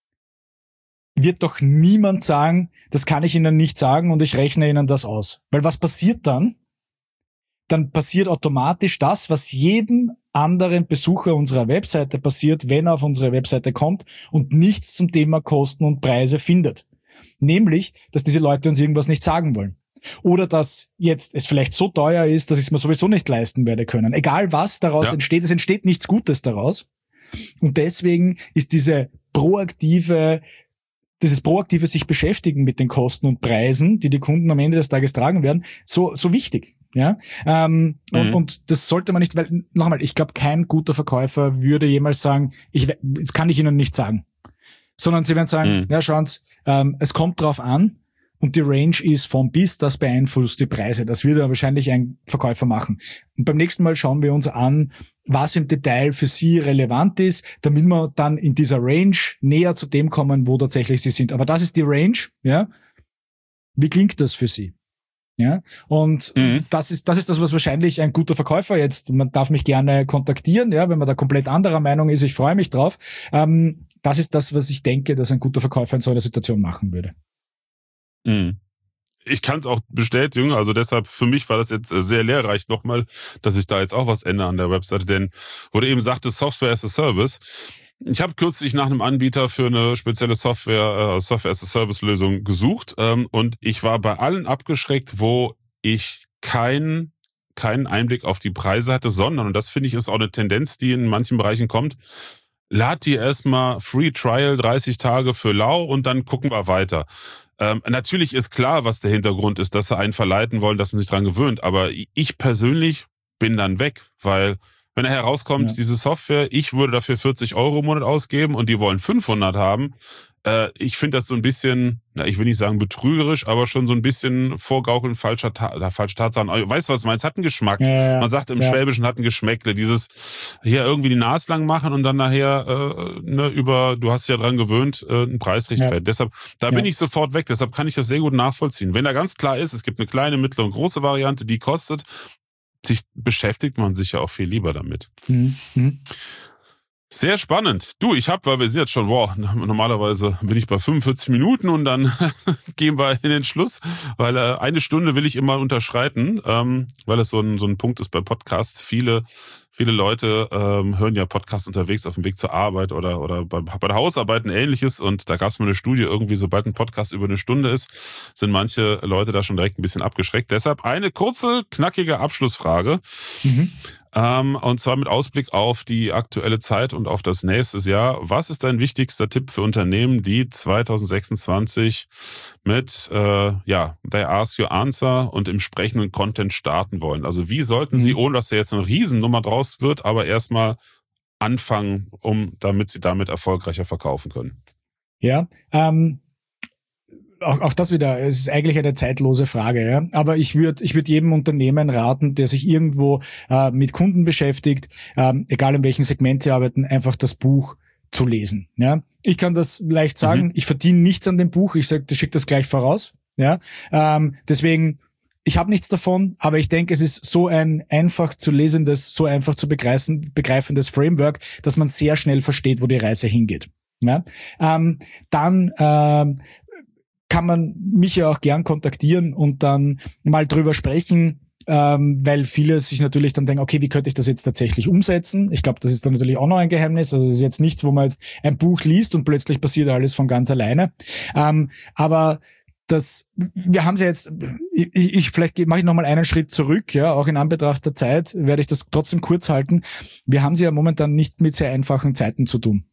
Wird doch niemand sagen, das kann ich Ihnen nicht sagen und ich rechne Ihnen das aus. Weil was passiert dann? Dann passiert automatisch das, was jedem anderen Besucher unserer Webseite passiert, wenn er auf unsere Webseite kommt und nichts zum Thema Kosten und Preise findet. Nämlich, dass diese Leute uns irgendwas nicht sagen wollen. Oder dass jetzt es vielleicht so teuer ist, dass ich es mir sowieso nicht leisten werde können. Egal was daraus ja. entsteht, es entsteht nichts Gutes daraus. Und deswegen ist diese proaktive, dieses proaktive sich beschäftigen mit den Kosten und Preisen, die die Kunden am Ende des Tages tragen werden, so so wichtig. Ja, ähm, mhm. und, und das sollte man nicht, weil nochmal, ich glaube, kein guter Verkäufer würde jemals sagen, ich, das kann ich Ihnen nicht sagen, sondern sie werden sagen, mhm. ja, schauen Sie, ähm, es kommt drauf an. Und die Range ist von bis, das beeinflusst die Preise. Das wird ja wahrscheinlich ein Verkäufer machen. Und beim nächsten Mal schauen wir uns an, was im Detail für Sie relevant ist, damit wir dann in dieser Range näher zu dem kommen, wo tatsächlich Sie sind. Aber das ist die Range, ja. Wie klingt das für Sie? Ja. Und mhm. das ist, das ist das, was wahrscheinlich ein guter Verkäufer jetzt, man darf mich gerne kontaktieren, ja, wenn man da komplett anderer Meinung ist. Ich freue mich drauf. Ähm, das ist das, was ich denke, dass ein guter Verkäufer in so einer Situation machen würde. Ich kann es auch bestätigen, also deshalb für mich war das jetzt sehr lehrreich nochmal, dass ich da jetzt auch was ändere an der Webseite, denn wo du eben sagtest, Software as a Service, ich habe kürzlich nach einem Anbieter für eine spezielle Software, äh, Software as a Service Lösung gesucht ähm, und ich war bei allen abgeschreckt, wo ich keinen keinen Einblick auf die Preise hatte, sondern, und das finde ich ist auch eine Tendenz, die in manchen Bereichen kommt, lad dir erstmal Free Trial dreißig Tage für lau und dann gucken wir weiter. Ähm, natürlich ist klar, was der Hintergrund ist, dass sie einen verleiten wollen, dass man sich dran gewöhnt. Aber ich persönlich bin dann weg, weil wenn er herauskommt, ja. diese Software, ich würde dafür vierzig Euro im Monat ausgeben und die wollen fünfhundert haben. Äh, ich finde das so ein bisschen, na, ich will nicht sagen betrügerisch, aber schon so ein bisschen vorgaukeln falscher Ta- falsche Tatsachen. Weißt du, was du meinst? Hat einen Geschmack. Ja, ja, Man sagt im ja. Schwäbischen hat ein Geschmäckle. Dieses hier irgendwie die Nase lang machen und dann nachher äh, ne, über, du hast dich ja dran gewöhnt, äh, einen Preis rechtfertigen. Ja. Deshalb, da ja. bin ich sofort weg. Deshalb kann ich das sehr gut nachvollziehen. Wenn da ganz klar ist, es gibt eine kleine, mittlere und große Variante, die kostet, sich beschäftigt man sich ja auch viel lieber damit. Mhm. Sehr spannend. Du, ich habe, weil wir sind jetzt schon, wow, normalerweise bin ich bei fünfundvierzig Minuten und dann gehen wir in den Schluss, weil äh, eine Stunde will ich immer unterschreiten, ähm, weil es so ein, so ein Punkt ist bei Podcasts. Viele Viele Leute ähm, hören ja Podcasts unterwegs auf dem Weg zur Arbeit oder oder bei, bei der Hausarbeit und Ähnliches. Und da gab es mal eine Studie, irgendwie sobald ein Podcast über eine Stunde ist, sind manche Leute da schon direkt ein bisschen abgeschreckt. Deshalb eine kurze, knackige Abschlussfrage. Mhm. Ähm, und zwar mit Ausblick auf die aktuelle Zeit und auf das nächste Jahr. Was ist dein wichtigster Tipp für Unternehmen, die zwanzig sechsundzwanzig mit äh, ja, They Ask Your Answer und entsprechenden Content starten wollen? Also wie sollten sie, ohne dass da jetzt eine Riesennummer draus wird, aber erstmal anfangen, um damit sie damit erfolgreicher verkaufen können? Ja, ähm, auch, auch das wieder, es ist eigentlich eine zeitlose Frage, ja. Aber ich würde ich würd jedem Unternehmen raten, der sich irgendwo äh, mit Kunden beschäftigt, ähm, egal in welchem Segment sie arbeiten, einfach das Buch zu lesen. Ja. Ich kann das leicht sagen, mhm. ich verdiene nichts an dem Buch, ich sage, ich schicke das gleich voraus. Ja. Ähm, deswegen, ich habe nichts davon, aber ich denke, es ist so ein einfach zu lesendes, so einfach zu begreifen, begreifendes Framework, dass man sehr schnell versteht, wo die Reise hingeht. Ja. Ähm, dann ähm, kann man mich ja auch gern kontaktieren und dann mal drüber sprechen, ähm, weil viele sich natürlich dann denken, okay, wie könnte ich das jetzt tatsächlich umsetzen? Ich glaube, das ist dann natürlich auch noch ein Geheimnis. Also das ist jetzt nichts, wo man jetzt ein Buch liest und plötzlich passiert alles von ganz alleine. Ähm, aber das, wir haben es ja jetzt, ich, ich vielleicht mache ich nochmal einen Schritt zurück, ja, auch in Anbetracht der Zeit werde ich das trotzdem kurz halten. Wir haben es ja momentan nicht mit sehr einfachen Zeiten zu tun.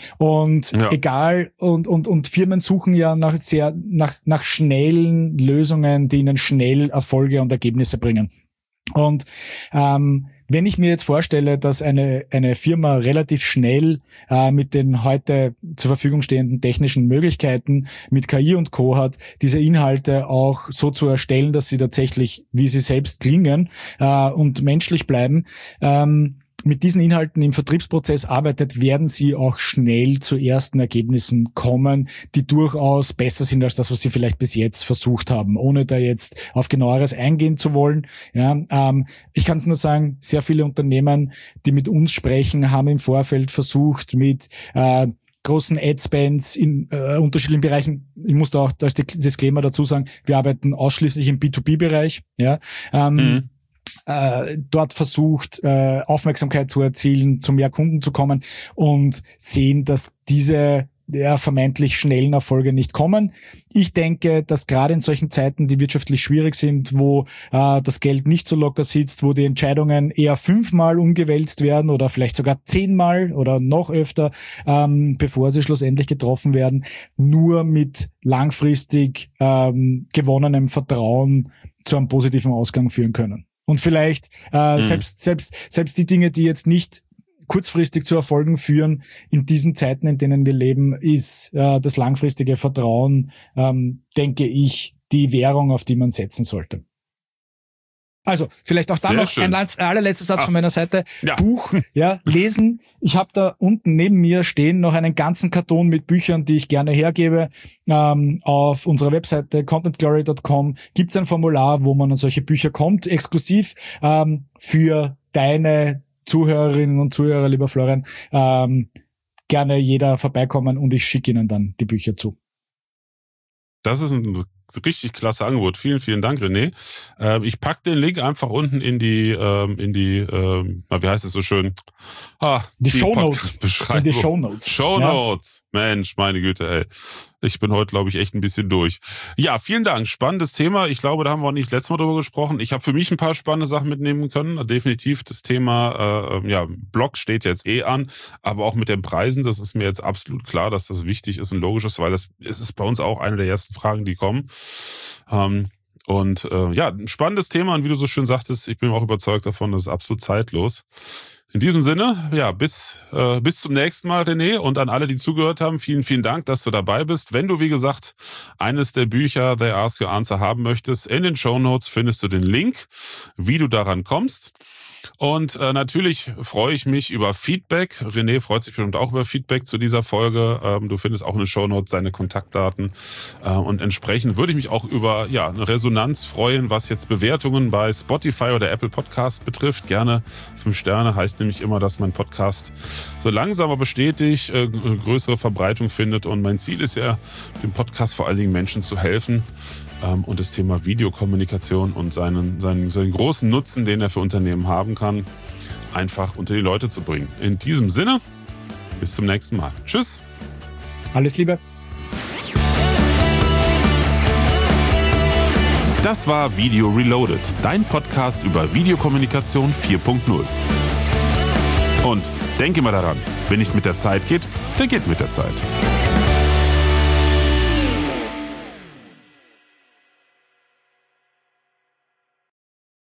Und ja. egal, und, und, und Firmen suchen ja nach sehr, nach, nach schnellen Lösungen, die ihnen schnell Erfolge und Ergebnisse bringen. Und, ähm, wenn ich mir jetzt vorstelle, dass eine, eine Firma relativ schnell, äh, mit den heute zur Verfügung stehenden technischen Möglichkeiten, mit K I und Co. hat, diese Inhalte auch so zu erstellen, dass sie tatsächlich, wie sie selbst klingen, äh, und menschlich bleiben, ähm, mit diesen Inhalten im Vertriebsprozess arbeitet, werden sie auch schnell zu ersten Ergebnissen kommen, die durchaus besser sind als das, was sie vielleicht bis jetzt versucht haben, ohne da jetzt auf genaueres eingehen zu wollen. Ja, ähm, ich kann es nur sagen, sehr viele Unternehmen, die mit uns sprechen, haben im Vorfeld versucht, mit äh, großen Ad-Spends in äh, unterschiedlichen Bereichen. Ich muss da auch als Disclaimer dazu sagen, wir arbeiten ausschließlich im B zwei B-Bereich. Ja, ähm, mhm. Äh, dort versucht, äh, Aufmerksamkeit zu erzielen, zu mehr Kunden zu kommen und sehen, dass diese ja, vermeintlich schnellen Erfolge nicht kommen. Ich denke, dass gerade in solchen Zeiten, die wirtschaftlich schwierig sind, wo äh, das Geld nicht so locker sitzt, wo die Entscheidungen eher fünfmal umgewälzt werden oder vielleicht sogar zehnmal oder noch öfter, ähm, bevor sie schlussendlich getroffen werden, nur mit langfristig ähm, gewonnenem Vertrauen zu einem positiven Ausgang führen können. Und vielleicht äh, mhm. selbst selbst selbst die Dinge, die jetzt nicht kurzfristig zu Erfolgen führen, in diesen Zeiten, in denen wir leben, ist äh, das langfristige Vertrauen, ähm, denke ich, die Währung, auf die man setzen sollte. Also vielleicht auch da Sehr noch schön. ein allerletzter Satz ah. von meiner Seite. Ja. Buch, ja, lesen. Ich habe da unten neben mir stehen noch einen ganzen Karton mit Büchern, die ich gerne hergebe. Ähm, auf unserer Webseite content glory dot com gibt es ein Formular, wo man an solche Bücher kommt, exklusiv ähm, für deine Zuhörerinnen und Zuhörer, lieber Florian. Ähm, gerne jeder vorbeikommen und ich schicke Ihnen dann die Bücher zu. Das ist ein richtig klasse Angebot. Vielen, vielen Dank, René. Ähm, ich pack den Link einfach unten in die, ähm, in die, ähm, wie heißt es so schön? Ah, die, die Shownotes. In die Shownotes. Shownotes. Ja. Mensch, meine Güte, ey. Ich bin heute, glaube ich, echt ein bisschen durch. Ja, vielen Dank. Spannendes Thema. Ich glaube, da haben wir auch nicht das letzte Mal drüber gesprochen. Ich habe für mich ein paar spannende Sachen mitnehmen können. Definitiv das Thema, äh, ja, Blog steht jetzt eh an, aber auch mit den Preisen, das ist mir jetzt absolut klar, dass das wichtig ist und logisch ist, weil das es ist bei uns auch eine der ersten Fragen, die kommen. Ähm, und äh, ja, ein spannendes Thema und wie du so schön sagtest, ich bin auch überzeugt davon, das ist absolut zeitlos. In diesem Sinne, ja, bis äh, bis zum nächsten Mal, René, und an alle, die zugehört haben, vielen, vielen Dank, dass du dabei bist. Wenn du, wie gesagt, eines der Bücher They Ask Your Answer haben möchtest, in den Shownotes findest du den Link, wie du daran kommst. Und äh, natürlich freue ich mich über Feedback. René freut sich bestimmt auch über Feedback zu dieser Folge. Ähm, du findest auch in den Shownotes seine Kontaktdaten. Äh, und entsprechend würde ich mich auch über ja eine Resonanz freuen, was jetzt Bewertungen bei Spotify oder Apple Podcast betrifft. Gerne fünf Sterne heißt nämlich immer, dass mein Podcast so langsam aber stetig äh, größere Verbreitung findet. Und mein Ziel ist ja, dem Podcast vor allen Dingen Menschen zu helfen, und das Thema Videokommunikation und seinen, seinen, seinen großen Nutzen, den er für Unternehmen haben kann, einfach unter die Leute zu bringen. In diesem Sinne, bis zum nächsten Mal. Tschüss. Alles Liebe. Das war Video Reloaded, dein Podcast über Videokommunikation vier Punkt null. Und denke immer daran, wenn nicht mit der Zeit geht, dann geht mit der Zeit.